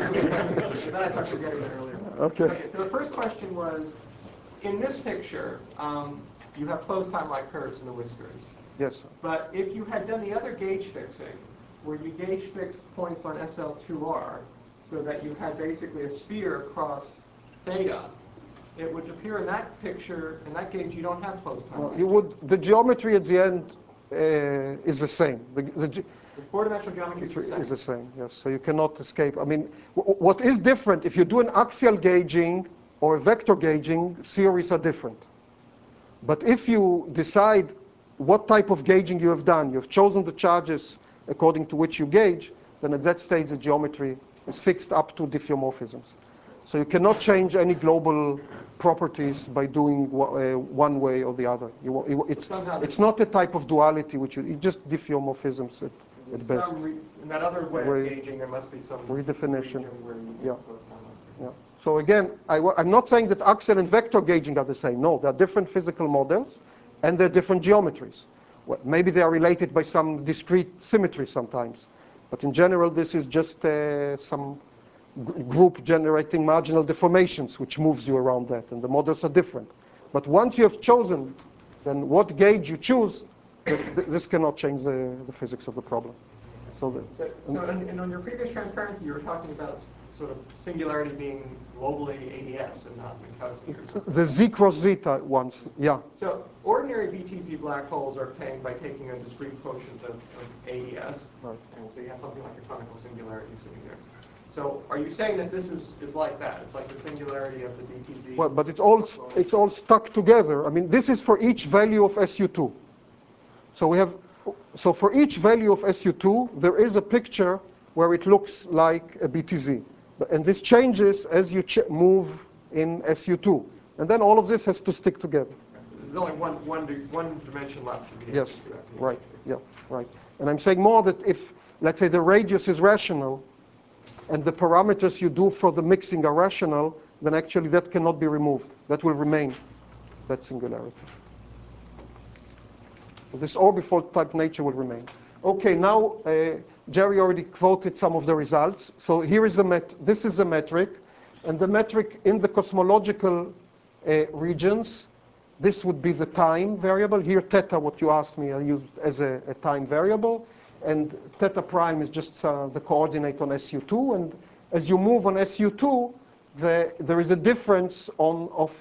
I start forgetting it earlier. Okay. So the first question was, in this picture, you have closed time-like curves in the whiskers. Yes. But if you had done the other gauge fixing, where you gauge fixed points on SL2R, so that you had basically a sphere across theta, it would appear in that picture, in that gauge, you don't have closed time. Well, you would. The geometry at the end is the same. The four-dimensional geometry is the same. Yes. So you cannot escape. I mean, what is different if you do an axial gauging or a vector gauging, theories are different. But if you decide what type of gauging you have done, you've chosen the charges according to which you gauge, then at that stage the geometry is fixed up to diffeomorphisms. So you cannot change any global properties by doing one way or the other. It's not a type of duality, it's just diffeomorphisms at best. In that other way of gauging, there must be some redefinition. Where you Yeah. close down. Yeah. So again, I'm not saying that axial and vector gauging are the same. No, they're different physical models, and they're different geometries. Well, maybe they are related by some discrete symmetry sometimes. But in general, this is just some group generating marginal deformations, which moves you around that, and the models are different. But once you have chosen, then what gauge you choose, this cannot change the physics of the problem. And on your previous transparency, you were talking about sort of singularity being globally ADS and not Minkowski or something. The Z cross zeta ones, yeah. So ordinary BTZ black holes are obtained by taking a discrete quotient of ADS. Right. And so you have something like a conical singularity sitting there. So are you saying that this is like that? It's like the singularity of the BTZ? Well, but it's all stuck together. I mean, this is for each value of SU2. So for each value of SU2, there is a picture where it looks like a BTZ. And this changes as you move in SU2. And then all of this has to stick together. There's only one dimension left to be Yes, right, yeah, right. And I'm saying more that if, let's say, the radius is rational, and the parameters you do for the mixing are rational, then actually that cannot be removed. That will remain, that singularity. So this orbifold type nature will remain. Okay, now Jerry already quoted some of the results. So here is this is the metric, and the metric in the cosmological regions, this would be the time variable. Here, theta, what you asked me, I used as a time variable. And theta prime is just the coordinate on SU2. And as you move on SU2, there is a difference of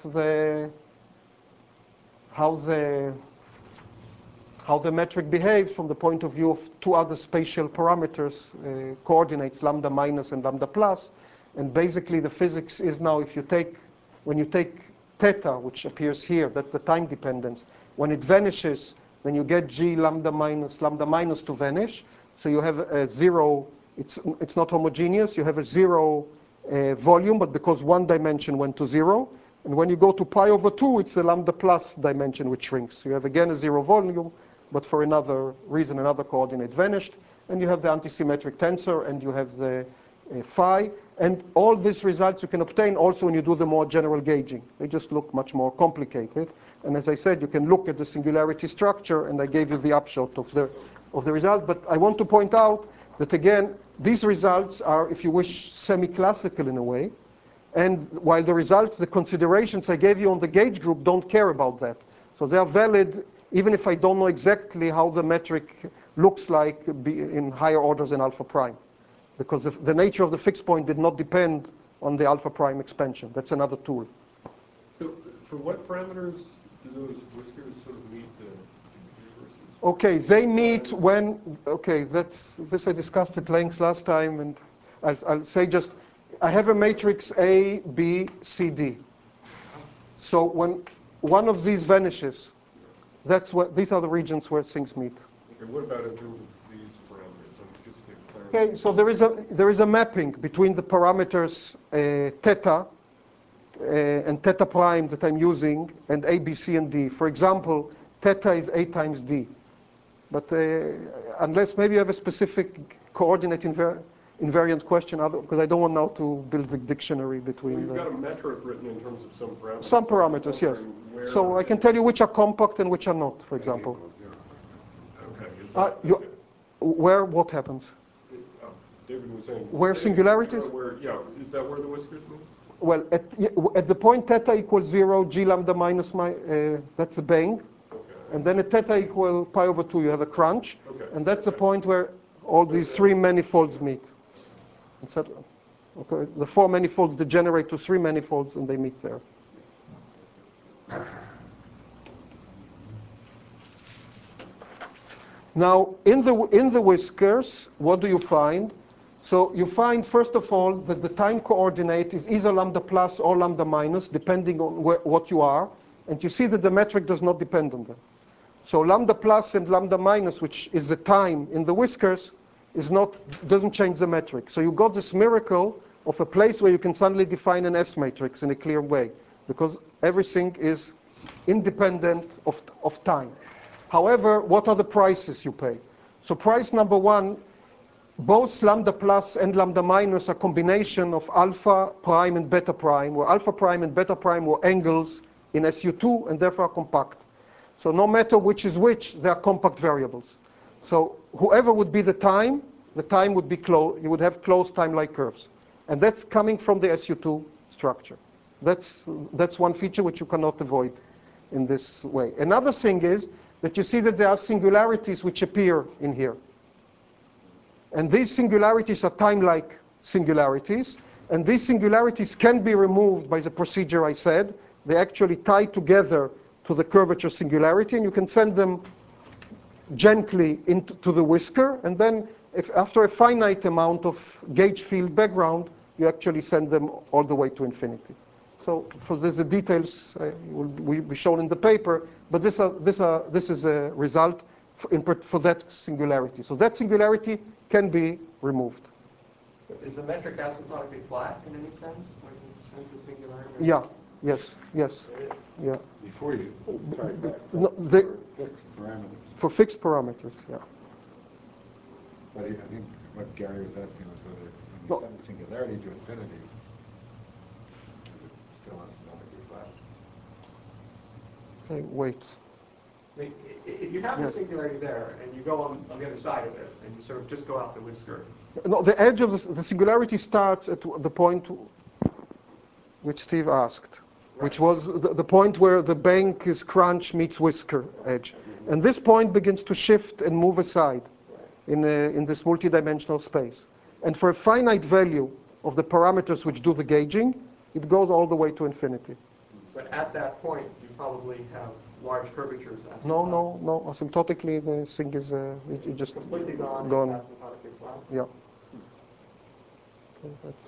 how the metric behaves from the point of view of two other spatial parameters, coordinates, lambda minus and lambda plus. And basically, the physics is now, when you take theta, which appears here, that's the time dependence. When it vanishes, then you get G lambda minus to vanish. So you have a zero, it's not homogeneous. You have a zero volume, but because one dimension went to zero. And when you go to pi over 2, it's a lambda plus dimension which shrinks. So you have again a zero volume, but for another reason, another coordinate vanished. And you have the antisymmetric tensor, and you have the phi. And all these results you can obtain also when you do the more general gauging. They just look much more complicated. And as I said, you can look at the singularity structure, and I gave you the upshot of the result. But I want to point out that, again, these results are, if you wish, semi-classical in a way. And while the results, the considerations I gave you on the gauge group don't care about that. So they are valid even if I don't know exactly how the metric looks like in higher orders than alpha prime. Because the nature of the fixed point did not depend on the alpha prime expansion. That's another tool. So for what parameters do those whiskers sort of meet the universes? Okay, they meet when, okay, this I discussed at length last time, and I'll say just, I have a matrix A, B, C, D. So when one of these vanishes, these are the regions where things meet. Okay, what about in terms of these parameters? Just to clarify. Okay, so there is a mapping between the parameters theta and theta prime that I'm using, and A, B, C, and D. For example, theta is A times D. But unless maybe you have a specific coordinate invariant question, because I don't want now to build the dictionary between Well, you've got a metric written in terms of some parameters. some parameters, yes. So I can tell you which are compact and which are not, for example. Okay. Where what happens? David was saying. Where singularities? Yeah, is that where the whiskers move? Well, at the point theta equals 0, G lambda minus that's a bang. Okay. And then at theta equal pi over 2, you have a crunch. Okay. And that's the point where all these three manifolds meet. Okay, the four manifolds degenerate to three manifolds, and they meet there. Now, in the whiskers, what do you find? So you find, first of all, that the time coordinate is either lambda plus or lambda minus, depending on what you are. And you see that the metric does not depend on them. So lambda plus and lambda minus, which is the time in the whiskers, doesn't change the metric. So you got this miracle of a place where you can suddenly define an S matrix in a clear way, because everything is independent of time. However, what are the prices you pay? So price number one, both lambda plus and lambda minus are a combination of alpha prime and beta prime, where alpha prime and beta prime were angles in SU2 and therefore are compact. So no matter which is which, they are compact variables. So whoever would be the time would be closed. You would have closed time-like curves. And that's coming from the SU2 structure. That's one feature which you cannot avoid in this way. Another thing is that you see that there are singularities which appear in here. And these singularities are time-like singularities. And these singularities can be removed by the procedure I said. They actually tie together to the curvature singularity, and you can send them gently into the whisker. And then if after a finite amount of gauge field background, you actually send them all the way to infinity. So for the details will be shown in the paper, but this is a result for that singularity. So that singularity can be removed. Is the metric asymptotically flat in any sense when you send the singularity? Yeah. Yes. Yes. It is. Yeah. Before you, sorry, No, for fixed parameters. For fixed parameters. Yeah. But I think what Gary was asking was whether when No. you send the singularity to infinity, it's still asymptotically flat. Okay. Wait. I mean, if you have Yes. the singularity there and you go on the other side of it and you sort of just go out the whisker, No, the edge of the singularity starts at the point which Steve asked, which was the point where the bank is crunch meets whisker edge. And this point begins to shift and move aside in this multidimensional space. And for a finite value of the parameters which do the gauging, it goes all the way to infinity. but at that point you probably have large curvatures. No. Asymptotically, the thing is it just Completely gone. gone. And asymptotically flat. Yeah. Okay, that's.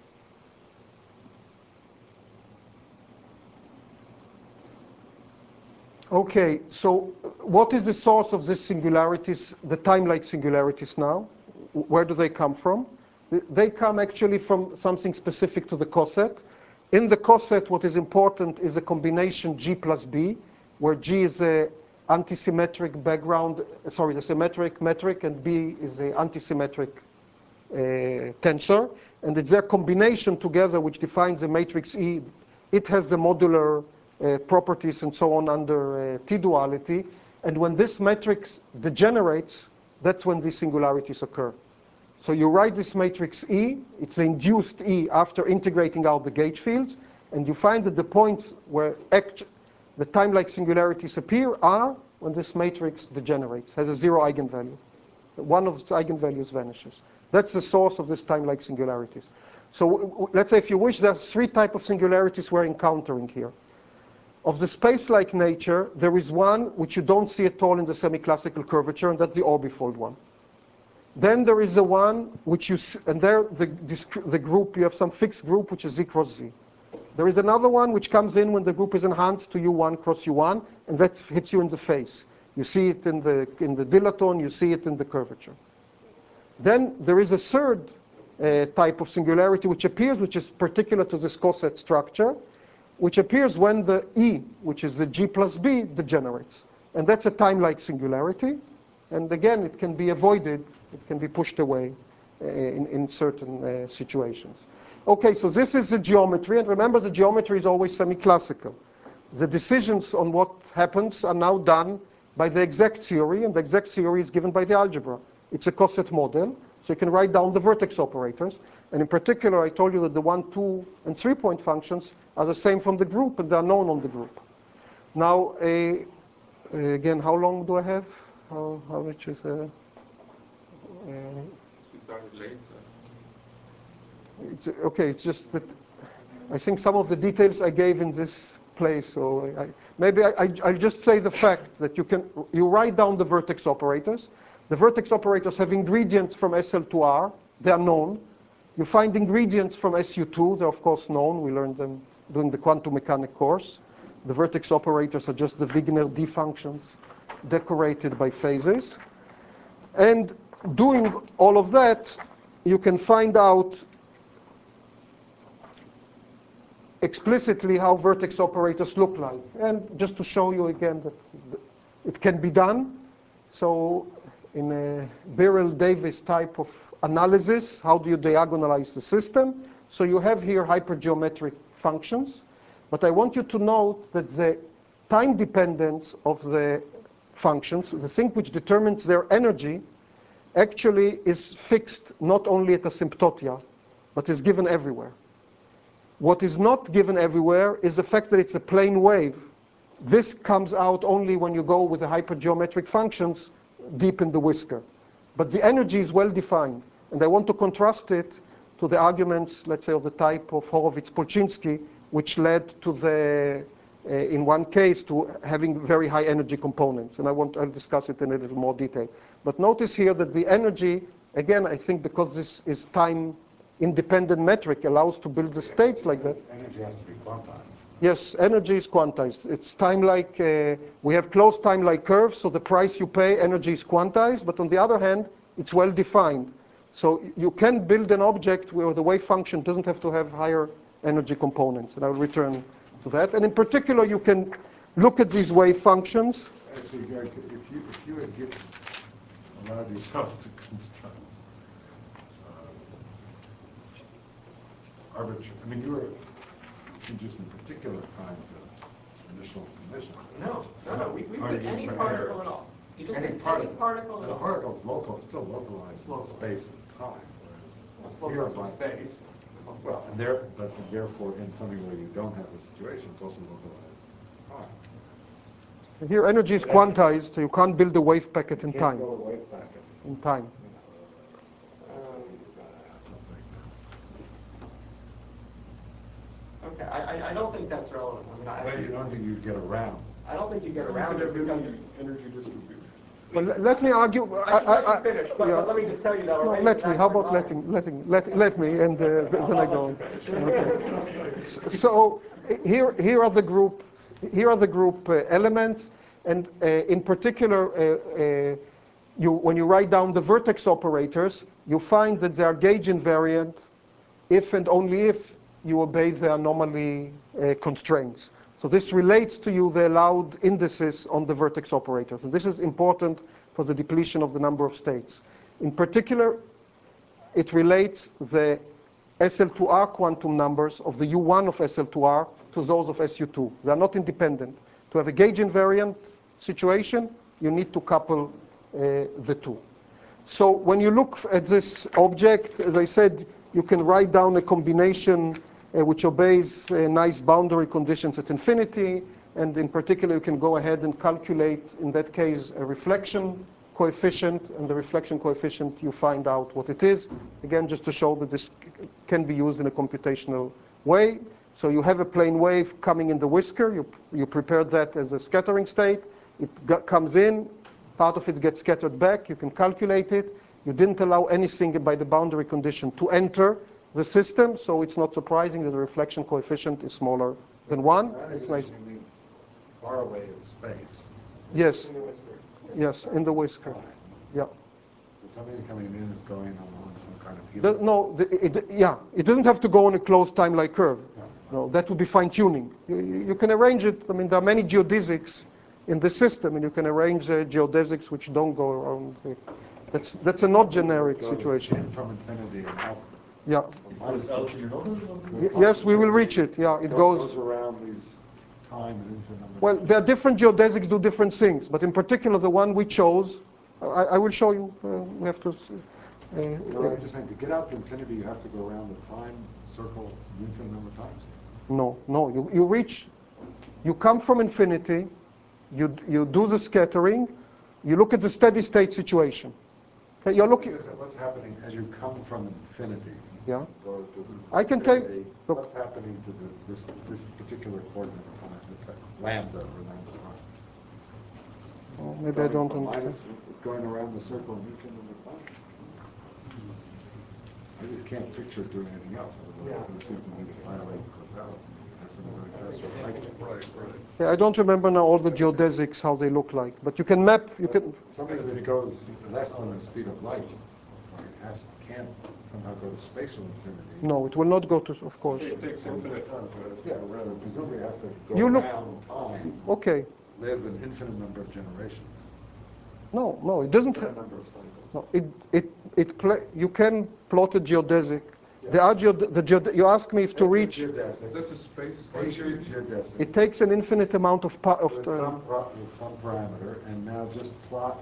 Okay, so what is the source of these singularities, the time-like singularities now? Where do they come from? They come actually from something specific to the coset. In the coset, what is important is a combination G plus B, where G is a antisymmetric background, sorry, the symmetric metric, and B is the antisymmetric tensor. And it's their combination together which defines the matrix E. It has the modular properties and so on under T-duality. And when this matrix degenerates, that's when these singularities occur. So you write this matrix E, it's the induced E after integrating out the gauge fields, and you find that the points where the time-like singularities appear are when this matrix degenerates, has a zero eigenvalue. One of its eigenvalues vanishes. That's the source of this time-like singularities. So let's say if you wish, there's three types of singularities we're encountering here. Of the space-like nature, there is one which you don't see at all in the semi-classical curvature, and that's the orbifold one. Then there is the one which you see, and there the group, you have some fixed group which is Z cross Z. There is another one which comes in when the group is enhanced to U1 cross U1, and that hits you in the face. You see it in the dilaton, you see it in the curvature. Then there is a third type of singularity which appears, which is particular to this coset structure, which appears when the E, which is the G plus B, degenerates. And that's a time-like singularity. And again, it can be avoided. It can be pushed away in certain situations. Okay, so this is the geometry. And remember, the geometry is always semi-classical. The decisions on what happens are now done by the exact theory, and the exact theory is given by the algebra. It's a coset model, so you can write down the vertex operators. And in particular, I told you that the 1, 2, and 3-point functions are the same from the group, and they are known on the group. Now, again, how long do I have? How much is We started late, so. okay, it's just that I think some of the details I gave in this place, so I'll just say the fact that you write down the vertex operators. The vertex operators have ingredients from SL to R. They are known. You find ingredients from SU2. They're, of course, known. We learned them during the quantum mechanics course. The vertex operators are just the Wigner D functions decorated by phases. And doing all of that, you can find out explicitly how vertex operators look like. And just to show you again that it can be done. So in a Birrell-Davis type of analysis, how do you diagonalize the system? So you have here hypergeometric functions. But I want you to note that the time dependence of the functions, the thing which determines their energy, actually is fixed not only at asymptotia, but is given everywhere. What is not given everywhere is the fact that it's a plane wave. This comes out only when you go with the hypergeometric functions deep in the whisker. But the energy is well defined. And I want to contrast it to the arguments, let's say, of the type of Horowitz-Polchinski, which led to the, in one case, to having very high energy components. And I'll discuss it in a little more detail. But notice here that the energy, again, I think because this is time-independent metric, allows to build the states like that. Energy has to be quantized. Yes, energy is quantized. It's time-like, we have closed time-like curves, so the price you pay, energy is quantized. But on the other hand, it's well defined. So you can build an object where the wave function doesn't have to have higher energy components. And I'll return to that. And in particular, you can look at these wave functions. Actually, Gary, if you had allowed yourself to construct arbitrary, I mean, you were interested in particular kinds of initial conditions. No. We Are pick you any trying- particle at all. You just pick any particle at The all. particle's local, it's still localized in space and time. It's Whereas localized in space. Well, but therefore, in something where you don't have a situation, it's also localized in time. Here, energy is quantized, so you can't build a wave packet in Can't time. go away packet. In time. Okay, I don't think that's relevant. But you don't think you'd get around. I don't think you get You around could it have because energy distribution. Well, let me argue. I can let you finish, but yeah. let me just tell you that. No, let me. How about let me, and then I go. Okay. So here are the group elements, and in particular, when you write down the vertex operators, you find that they are gauge invariant if and only if you obey the anomaly constraints. So this relates to you the allowed indices on the vertex operators. And this is important for the depletion of the number of states. In particular, it relates the SL2R quantum numbers of the U1 of SL2R to those of SU2. They are not independent. To have a gauge invariant situation, you need to couple the two. So when you look at this object, as I said, you can write down a combination which obeys nice boundary conditions at infinity. And in particular, you can go ahead and calculate, in that case, a reflection coefficient. And the reflection coefficient, you find out what it is. Again, just to show that this can be used in a computational way. So you have a plane wave coming in the whisker. You prepared that as a scattering state. It comes in. Part of it gets scattered back. You can calculate it. You didn't allow anything by the boundary condition to enter the system, so it's not surprising that the reflection coefficient is smaller than 1. It's nice. Far away in space. Yes. Yes, in the whisker. Yeah. So something coming in is going along some kind of No, it doesn't have to go on a closed time-like curve. No, that would be fine-tuning. You can arrange it. I mean, there are many geodesics in the system, and you can arrange geodesics which don't go around. That's a not generic situation. From infinity and out. Yeah. Minus Yes, we will reach it. Yeah, it goes around these time and infinite number. Well, there are different geodesics do different things, but in particular, the one we chose, I will show you. We have to. No, I'm just saying, to get out to infinity, you have to go around the time circle an infinite number of times. No. You reach. You come from infinity. You do the scattering. You look at the steady state situation. Okay, you're looking. What's happening as you come from infinity? Yeah. Go to I can tell you. infinity, Look. What's happening to this particular coordinate of time, lambda or lambda prime? Oh, maybe I don't Minus, understand. it's going around the circle an infinite number of times. I just can't picture it doing anything else. Otherwise, it would seem to me to violate causality. It has maximum address or height. Right. Yeah, I don't remember now all the geodesics, how they look like, but you can map, you can, Something that goes less than the speed of light, can't somehow go to spatial infinity. no, it will not go to, of course. It takes infinite time to Yeah, so presumably it has to go You look- around time, Okay, live an infinite number of generations, no, it doesn't, infinite number of cycles. no, you can plot a geodesic. There are you ask me if to reach, Geodesic, That's a space. spatial geodesic, it takes an infinite amount of, with some parameter, and now just plot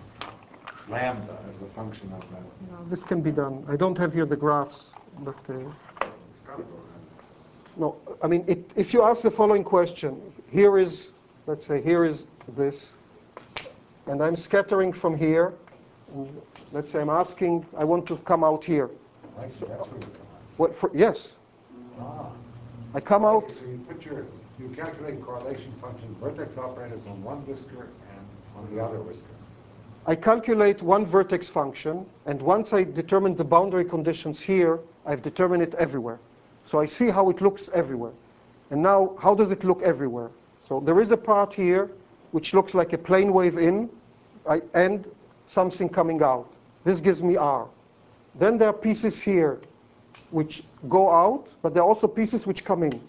lambda as a function of that. this can be done. I don't have here the graphs, but, It's got to go around. no, I mean, if you ask the following question, here is, let's say, here is this, and I'm scattering from here, and let's say I'm asking, I want to come out here. I see, that's where you come Yes, out. I come Ah. out, So you calculate correlation functions, vertex operators on one whisker and on the other whisker. I calculate one vertex function, and once I determine the boundary conditions here, I've determined it everywhere. So I see how it looks everywhere. And now, how does it look everywhere? So there is a part here which looks like a plane wave in, and something coming out. This gives me R. Then there are pieces here which go out, but there are also pieces which come in.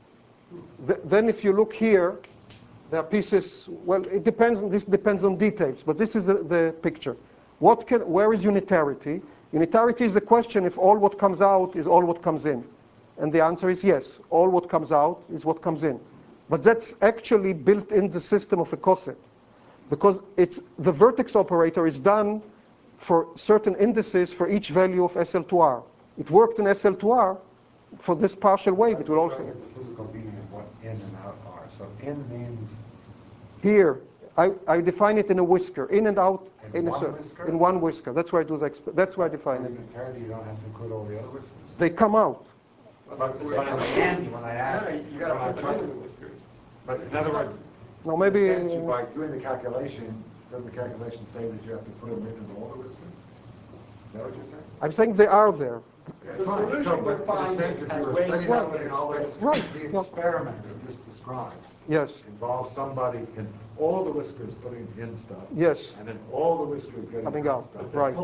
Then if you look here, there are pieces, well, it depends, this depends on details, but this is the picture. Where is unitarity? Unitarity is the question if all what comes out is all what comes in. And the answer is yes, all what comes out is what comes in. But that's actually built in the system of a coset, because the vertex operator is done for certain indices for each value of SL2R. It worked in SL2R. For this partial wave, it will also. The physical meaning of what in and out are. So in means Here, I define it in a whisker, in and out, In a one circle, whisker? in one whisker. That's where I do that's where I define for it. unitarity, you don't have to include all the other whiskers. They come out. But in the end, when I ask, Yeah, you gotta put them in the whiskers. but in other words, No, maybe. in a sense, by doing the calculation, doesn't the calculation say that you have to put them in all the whiskers? Is that what you're saying? I'm saying they are there. The Fine. solution So, we're but in a finding sense, if has you were ways studying to out in all the express. Right, the yeah. experiment that this describes Yes, involves somebody in all the whiskers putting in stuff. yes, And then all the whiskers getting coming out out. stuff. Right.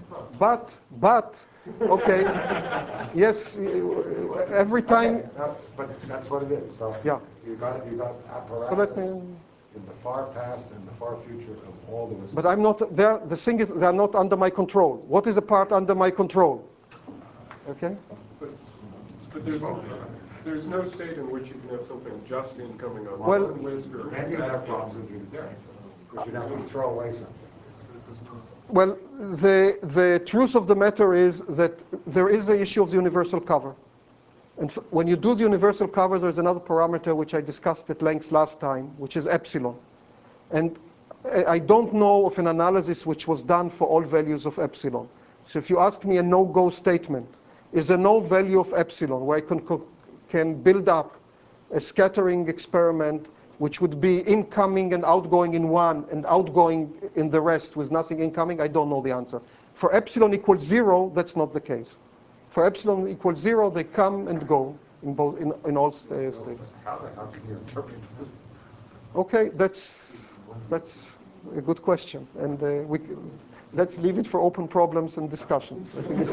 But, okay. Yes, every time. Okay, but that's what it is. So Yeah. you got So let apparatus me. in the far past and the far future of all the whiskers. But I'm not there. The thing is, they are not under my control. What is the part under my control? Okay. But there's no state in which you can have something just incoming out Well, one whisker. Then you'd have problems with unitarity, because you'd have to throw away something. Well, the truth of the matter is that there is the issue of the universal cover. And when you do the universal cover, there's another parameter which I discussed at length last time, which is epsilon. And I don't know of an analysis which was done for all values of epsilon. So if you ask me a no-go statement, is a no value of epsilon where I can build up a scattering experiment which would be incoming and outgoing in one and outgoing in the rest with nothing incoming? I don't know the answer. For epsilon equals 0, that's not the case. For epsilon equals 0, they come and go in all states. How can you interpret this? Okay, that's a good question, and let's leave it for open problems and discussions. I think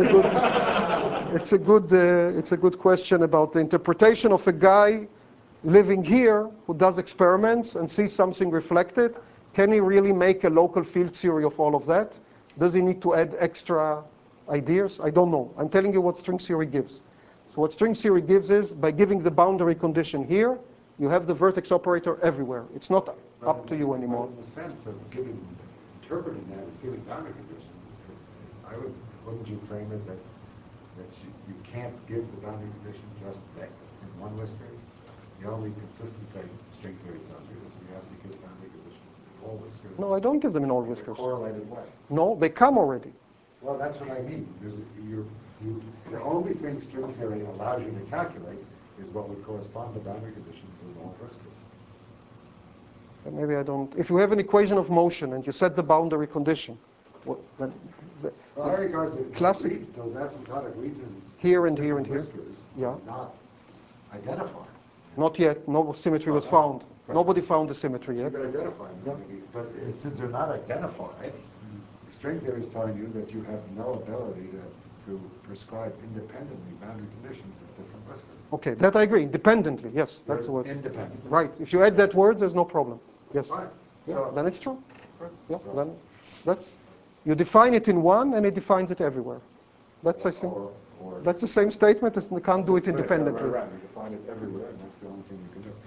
it's a good question about the interpretation of a guy living here who does experiments and sees something reflected. Can he really make a local field theory of all of that? Does he need to add extra ideas? I don't know. I'm telling you what string theory gives. So what string theory gives is, by giving the boundary condition here, you have the vertex operator everywhere. It's not up to you anymore. In the sense of interpreting that as giving boundary conditions, wouldn't you frame it that you can't give the boundary condition just that in one whisker? The only consistent thing string theory tells you is you have to give boundary conditions in all whiskers. No, I don't give them in all In a whiskers. correlated way. No, they come already. Well, that's what I mean. The only thing string theory allows you to calculate is what would correspond to boundary conditions in all whiskers. Maybe I don't. If you have an equation of motion and you set the boundary condition, then Well, I regard the classic- those asymptotic regions Here and here and here. whiskers Yeah. not identified. Not yet. No symmetry was found. Nobody found the symmetry You yet. can identify them, but since they're not identified, the string theory is telling you that you have no ability to prescribe independently boundary conditions of different whiskers. Okay, that I agree. Independently, yes, that's the word. Independent. Right. If you add that word, there's no problem. Yes. Right. Yeah, So, then it's true. Yeah, So- then that's, you define it in one and it defines it everywhere. That's, I think, or that's the same statement as you can't do it independently. Right. You define it everywhere, and that's the only thing you can do.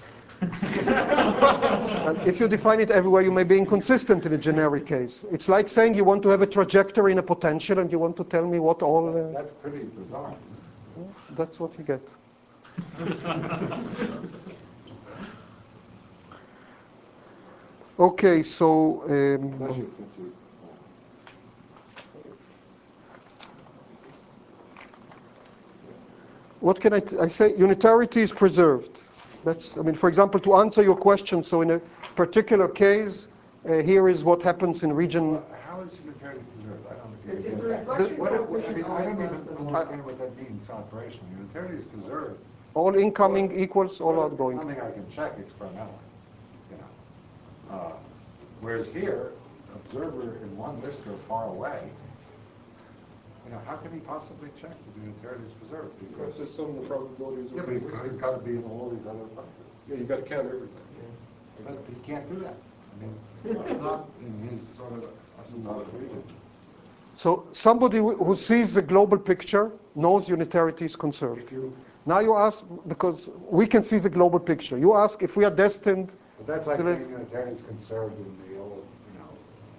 And if you define it everywhere, you may be inconsistent in a generic case. It's like saying you want to have a trajectory in a potential and you want to tell me what all... That's pretty bizarre. that's what you get. Okay, so... Especially since you. what can I say? Unitarity is preserved. That's, I mean, for example, to answer your question, so in a particular case, here is what happens in region... How is unitarity preserved? I don't Is the get that. reflection What if- coefficient I don't always less even than one? understand what that means operationally. Unitarity is preserved. all incoming equals all Well, outgoing. It's something I can check experimentally, you know. Whereas here, observer in one whisker far away, you know, how can he possibly check that the unitarity is preserved? You have to sum the probabilities of Yeah, but he's got to be in all these other places. Yeah, you've got to count everything. But he can't do that. I mean, it's not in his sort of asymptotic region. So somebody who sees the global picture knows unitarity is conserved. If you, Now you ask, because we can see the global picture, you ask if we are destined... but that's like to saying live- unitarity is conserved in the old, you know,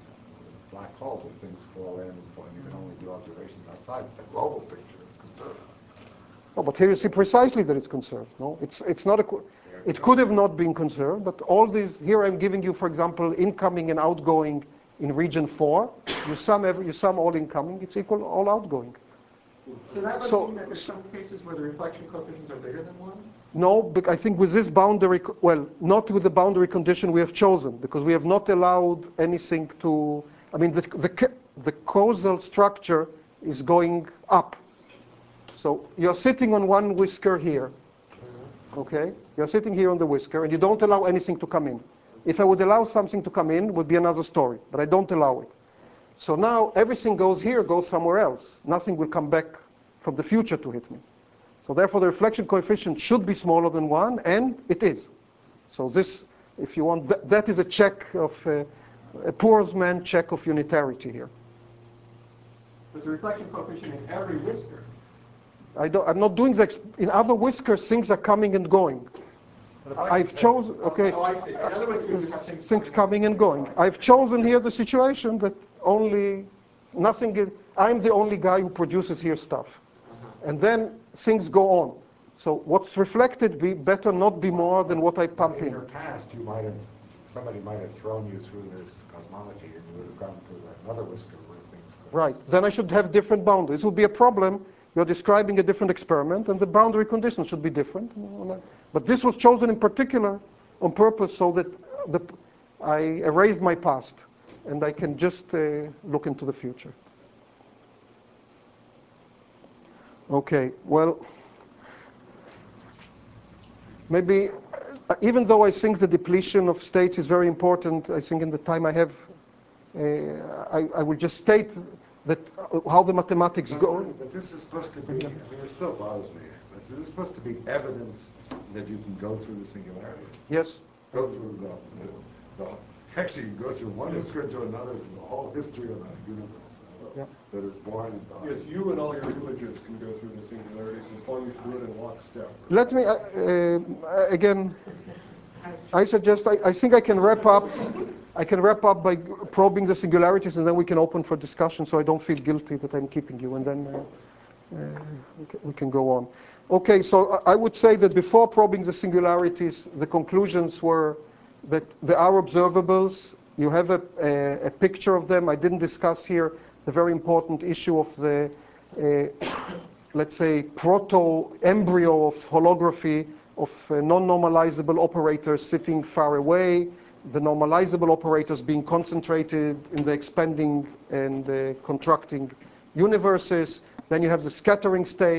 black holes, if things fall in, and you can only do observations outside. The global picture is conserved. Oh, but here you see precisely that it's conserved. No, it's not a... It could have not been conserved, but all these... Here I'm giving you, for example, incoming and outgoing in region 4. You sum all incoming, it's equal all outgoing. So that would So- mean that there's some cases where the reflection coefficients are bigger than 1? No, but I think with this boundary, well, not with the boundary condition we have chosen, because we have not allowed anything to, I mean, the causal structure is going up. So you're sitting on one whisker here, okay? You're sitting here on the whisker, and you don't allow anything to come in. If I would allow something to come in, it would be another story, but I don't allow it. So now everything goes here, goes somewhere else. Nothing will come back from the future to hit me. So therefore, the reflection coefficient should be smaller than 1, and it is. So this, if you want, that is a check of, a poor man's check of unitarity here. There's a reflection coefficient in every whisker. I'm not doing that. In other whiskers, things are coming and going. I've chosen, okay, Oh, I see. In other whiskers, you have things coming and going. I've chosen here the situation that only, nothing is, I'm the only guy who produces here stuff. And then things go on. So what's reflected better not be more than what I pump In in. your past, somebody might have thrown you through this cosmology, and you would have gone to another whisker where things could. Right. Then I should have different boundaries. It would be a problem. You're describing a different experiment, and the boundary conditions should be different. But this was chosen in particular on purpose so that I erased my past, and I can just look into the future. Okay, well, maybe, even though I think the depletion of states is very important, I think in the time I have, I will just state that how the mathematics go. But this is supposed to be, I mean, it still bothers me, but this is supposed to be evidence that you can go through the singularity. Yes? Go through actually, you go through one whisker to another, through the whole history of the universe. Yeah. That is born and dies. Yes, you and all your images can go through the singularities as long as you do it in lockstep. Let me, again, I suggest, I think I can wrap up. I can wrap up by probing the singularities, and then we can open for discussion so I don't feel guilty that I'm keeping you, and then we can go on. Okay, so I would say that before probing the singularities, the conclusions were that there are observables. You have a picture of them. I didn't discuss here the very important issue of the, let's say, proto-embryo of holography of non-normalizable operators sitting far away, the normalizable operators being concentrated in the expanding and contracting universes. Then you have the scattering states,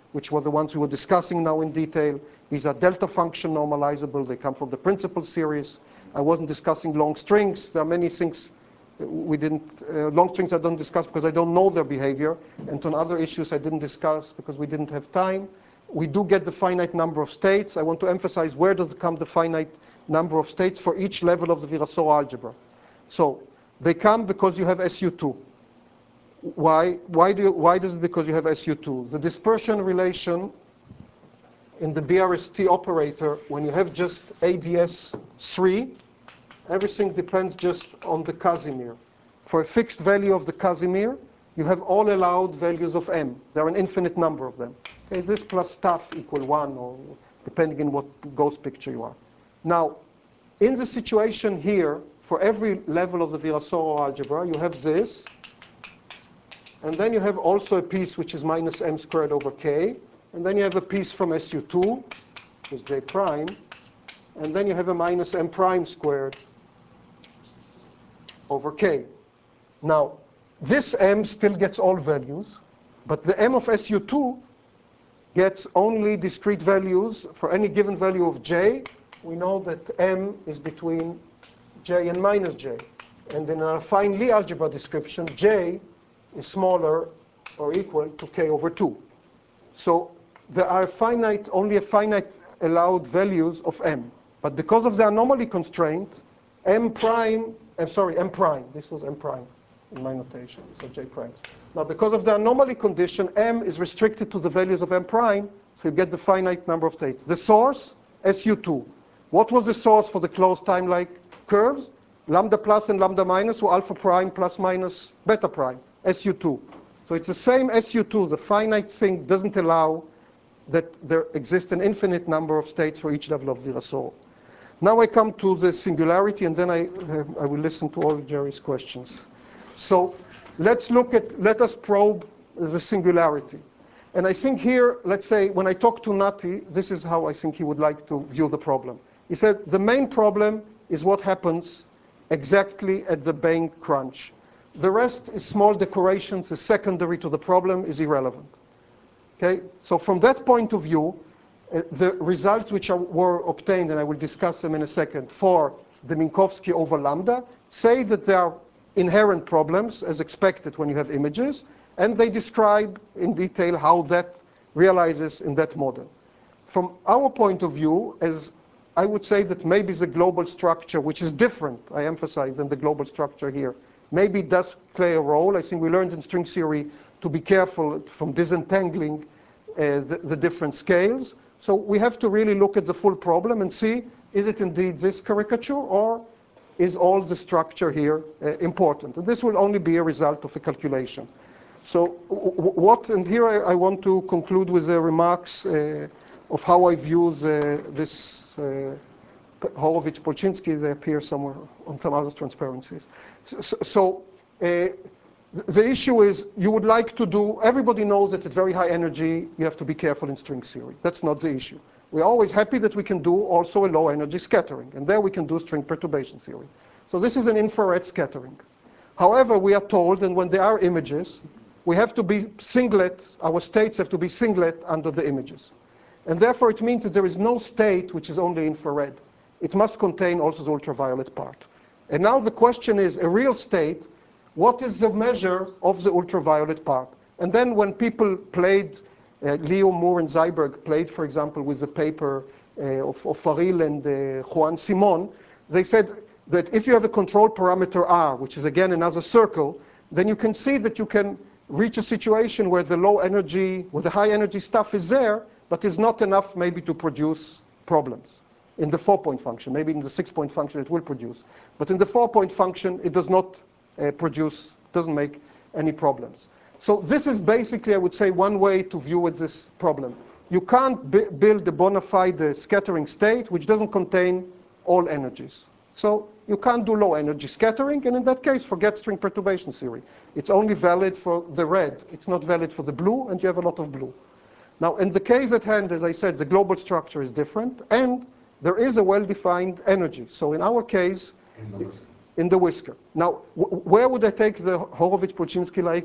which were the ones we were discussing now in detail. These are delta function normalizable. They come from the principal series. I wasn't discussing long strings. There are many things we didn't, long strings I don't discuss because I don't know their behavior. And on other issues I didn't discuss because we didn't have time. We do get the finite number of states. I want to emphasize where does come the finite number of states for each level of the Virasoro algebra. So they come because you have SU2. Why does it because you have SU2? The dispersion relation in the BRST operator, when you have just ADS 3, everything depends just on the Casimir. For a fixed value of the Casimir, you have all allowed values of M. There are an infinite number of them. Okay, this plus stuff equal 1, or depending on what ghost picture you are. Now, in the situation here, for every level of the Virasoro algebra, you have this. And then you have also a piece which is minus M squared over K. And then you have a piece from SU2, which is J prime. And then you have a minus M prime squared over K. Now, this M still gets all values, but the M of SU2 gets only discrete values for any given value of J. We know that M is between J and minus J. And in our fine Lie algebra description, J is smaller or equal to K over 2. So there are only a finite allowed values of M. But because of the anomaly constraint, M prime, this was M prime in my notation, so J primes. Now because of the anomaly condition, M is restricted to the values of M prime, so you get the finite number of states. The source, SU2. What was the source for the closed time-like curves? Lambda plus and lambda minus were alpha prime plus minus beta prime, SU2. So it's the same SU2. The finite thing doesn't allow that there exists an infinite number of states for each level of Virasoro. Now I come to the singularity, and then I will listen to all Jerry's questions. So let us probe the singularity. And I think here, let's say, when I talk to Nati, this is how I think he would like to view the problem. He said, the main problem is what happens exactly at the Bain crunch. The rest is small decorations, is secondary to the problem, is irrelevant. Okay? So from that point of view, the results which were obtained, and I will discuss them in a second, for the Minkowski over lambda, say that there are inherent problems, as expected when you have images, and they describe in detail how that realizes in that model. From our point of view, as I would say that maybe the global structure, which is different, I emphasize, than the global structure here, maybe does play a role. I think we learned in string theory to be careful from disentangling the different scales. So we have to really look at the full problem and see, is it indeed this caricature, or is all the structure here important? And this will only be a result of a calculation. So and here I want to conclude with the remarks of how I view this Horowitz-Polchinski. They appear somewhere on some other transparencies. So the issue is, you would like to do, everybody knows that at very high energy, you have to be careful in string theory. That's not the issue. We're always happy that we can do also a low energy scattering. And there we can do string perturbation theory. So this is an infrared scattering. However, we are told, and when there are images, we have to be singlet, our states have to be singlet under the images. And therefore it means that there is no state which is only infrared. It must contain also the ultraviolet part. And now the question is, a real state, what is the measure of the ultraviolet part? And then when people played, Leo Moore and Zyberg played, for example, with the paper of Faril and Juan Simon, they said that if you have a control parameter R, which is again another circle, then you can see that you can reach a situation where the low energy, where the high energy stuff is there, but is not enough maybe to produce problems. In the 4-point function, maybe in the 6-point function it will produce. But in the 4-point function, it does not doesn't make any problems. So this is basically, I would say, one way to view this problem. You can't build a bona fide scattering state which doesn't contain all energies. So you can't do low energy scattering, and in that case, forget string perturbation theory. It's only valid for the red. It's not valid for the blue, and you have a lot of blue. Now, in the case at hand, as I said, the global structure is different, and there is a well-defined energy. So in our case, in the whisker. Now, where would I take the Horowitz-Polchinski-like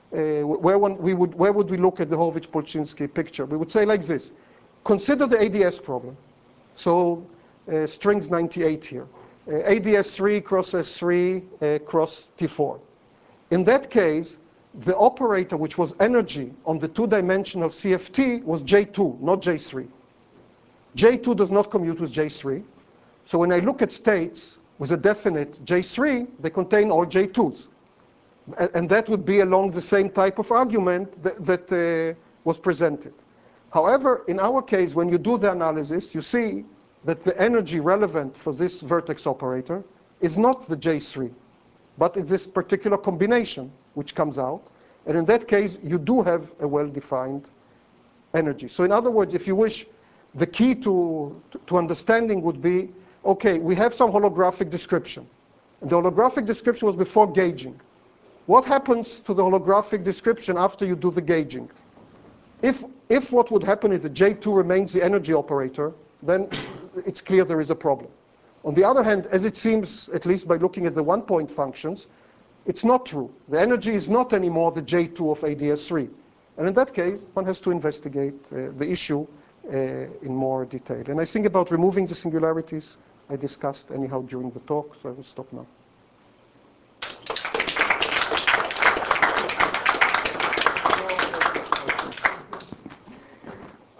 where would we look at the Horowitz-Polchinski picture? We would say like this. Consider the ADS problem. So strings 98 here. ADS3 cross S3 cross T4. In that case, the operator, which was energy on the two-dimensional CFT, was J2, not J3. J2 does not commute with J3. So when I look at states with a definite J3, they contain all J2s. And that would be along the same type of argument that was presented. However, in our case, when you do the analysis, you see that the energy relevant for this vertex operator is not the J3, but it's this particular combination which comes out. And in that case, you do have a well-defined energy. So in other words, if you wish, the key to understanding would be, okay, we have some holographic description. And the holographic description was before gauging. What happens to the holographic description after you do the gauging? If what would happen is that J2 remains the energy operator, then it's clear there is a problem. On the other hand, as it seems, at least by looking at the one-point functions, it's not true. The energy is not anymore the J2 of ADS3. And in that case, one has to investigate the issue in more detail. And I think about removing the singularities I discussed anyhow during the talk, so I will stop now.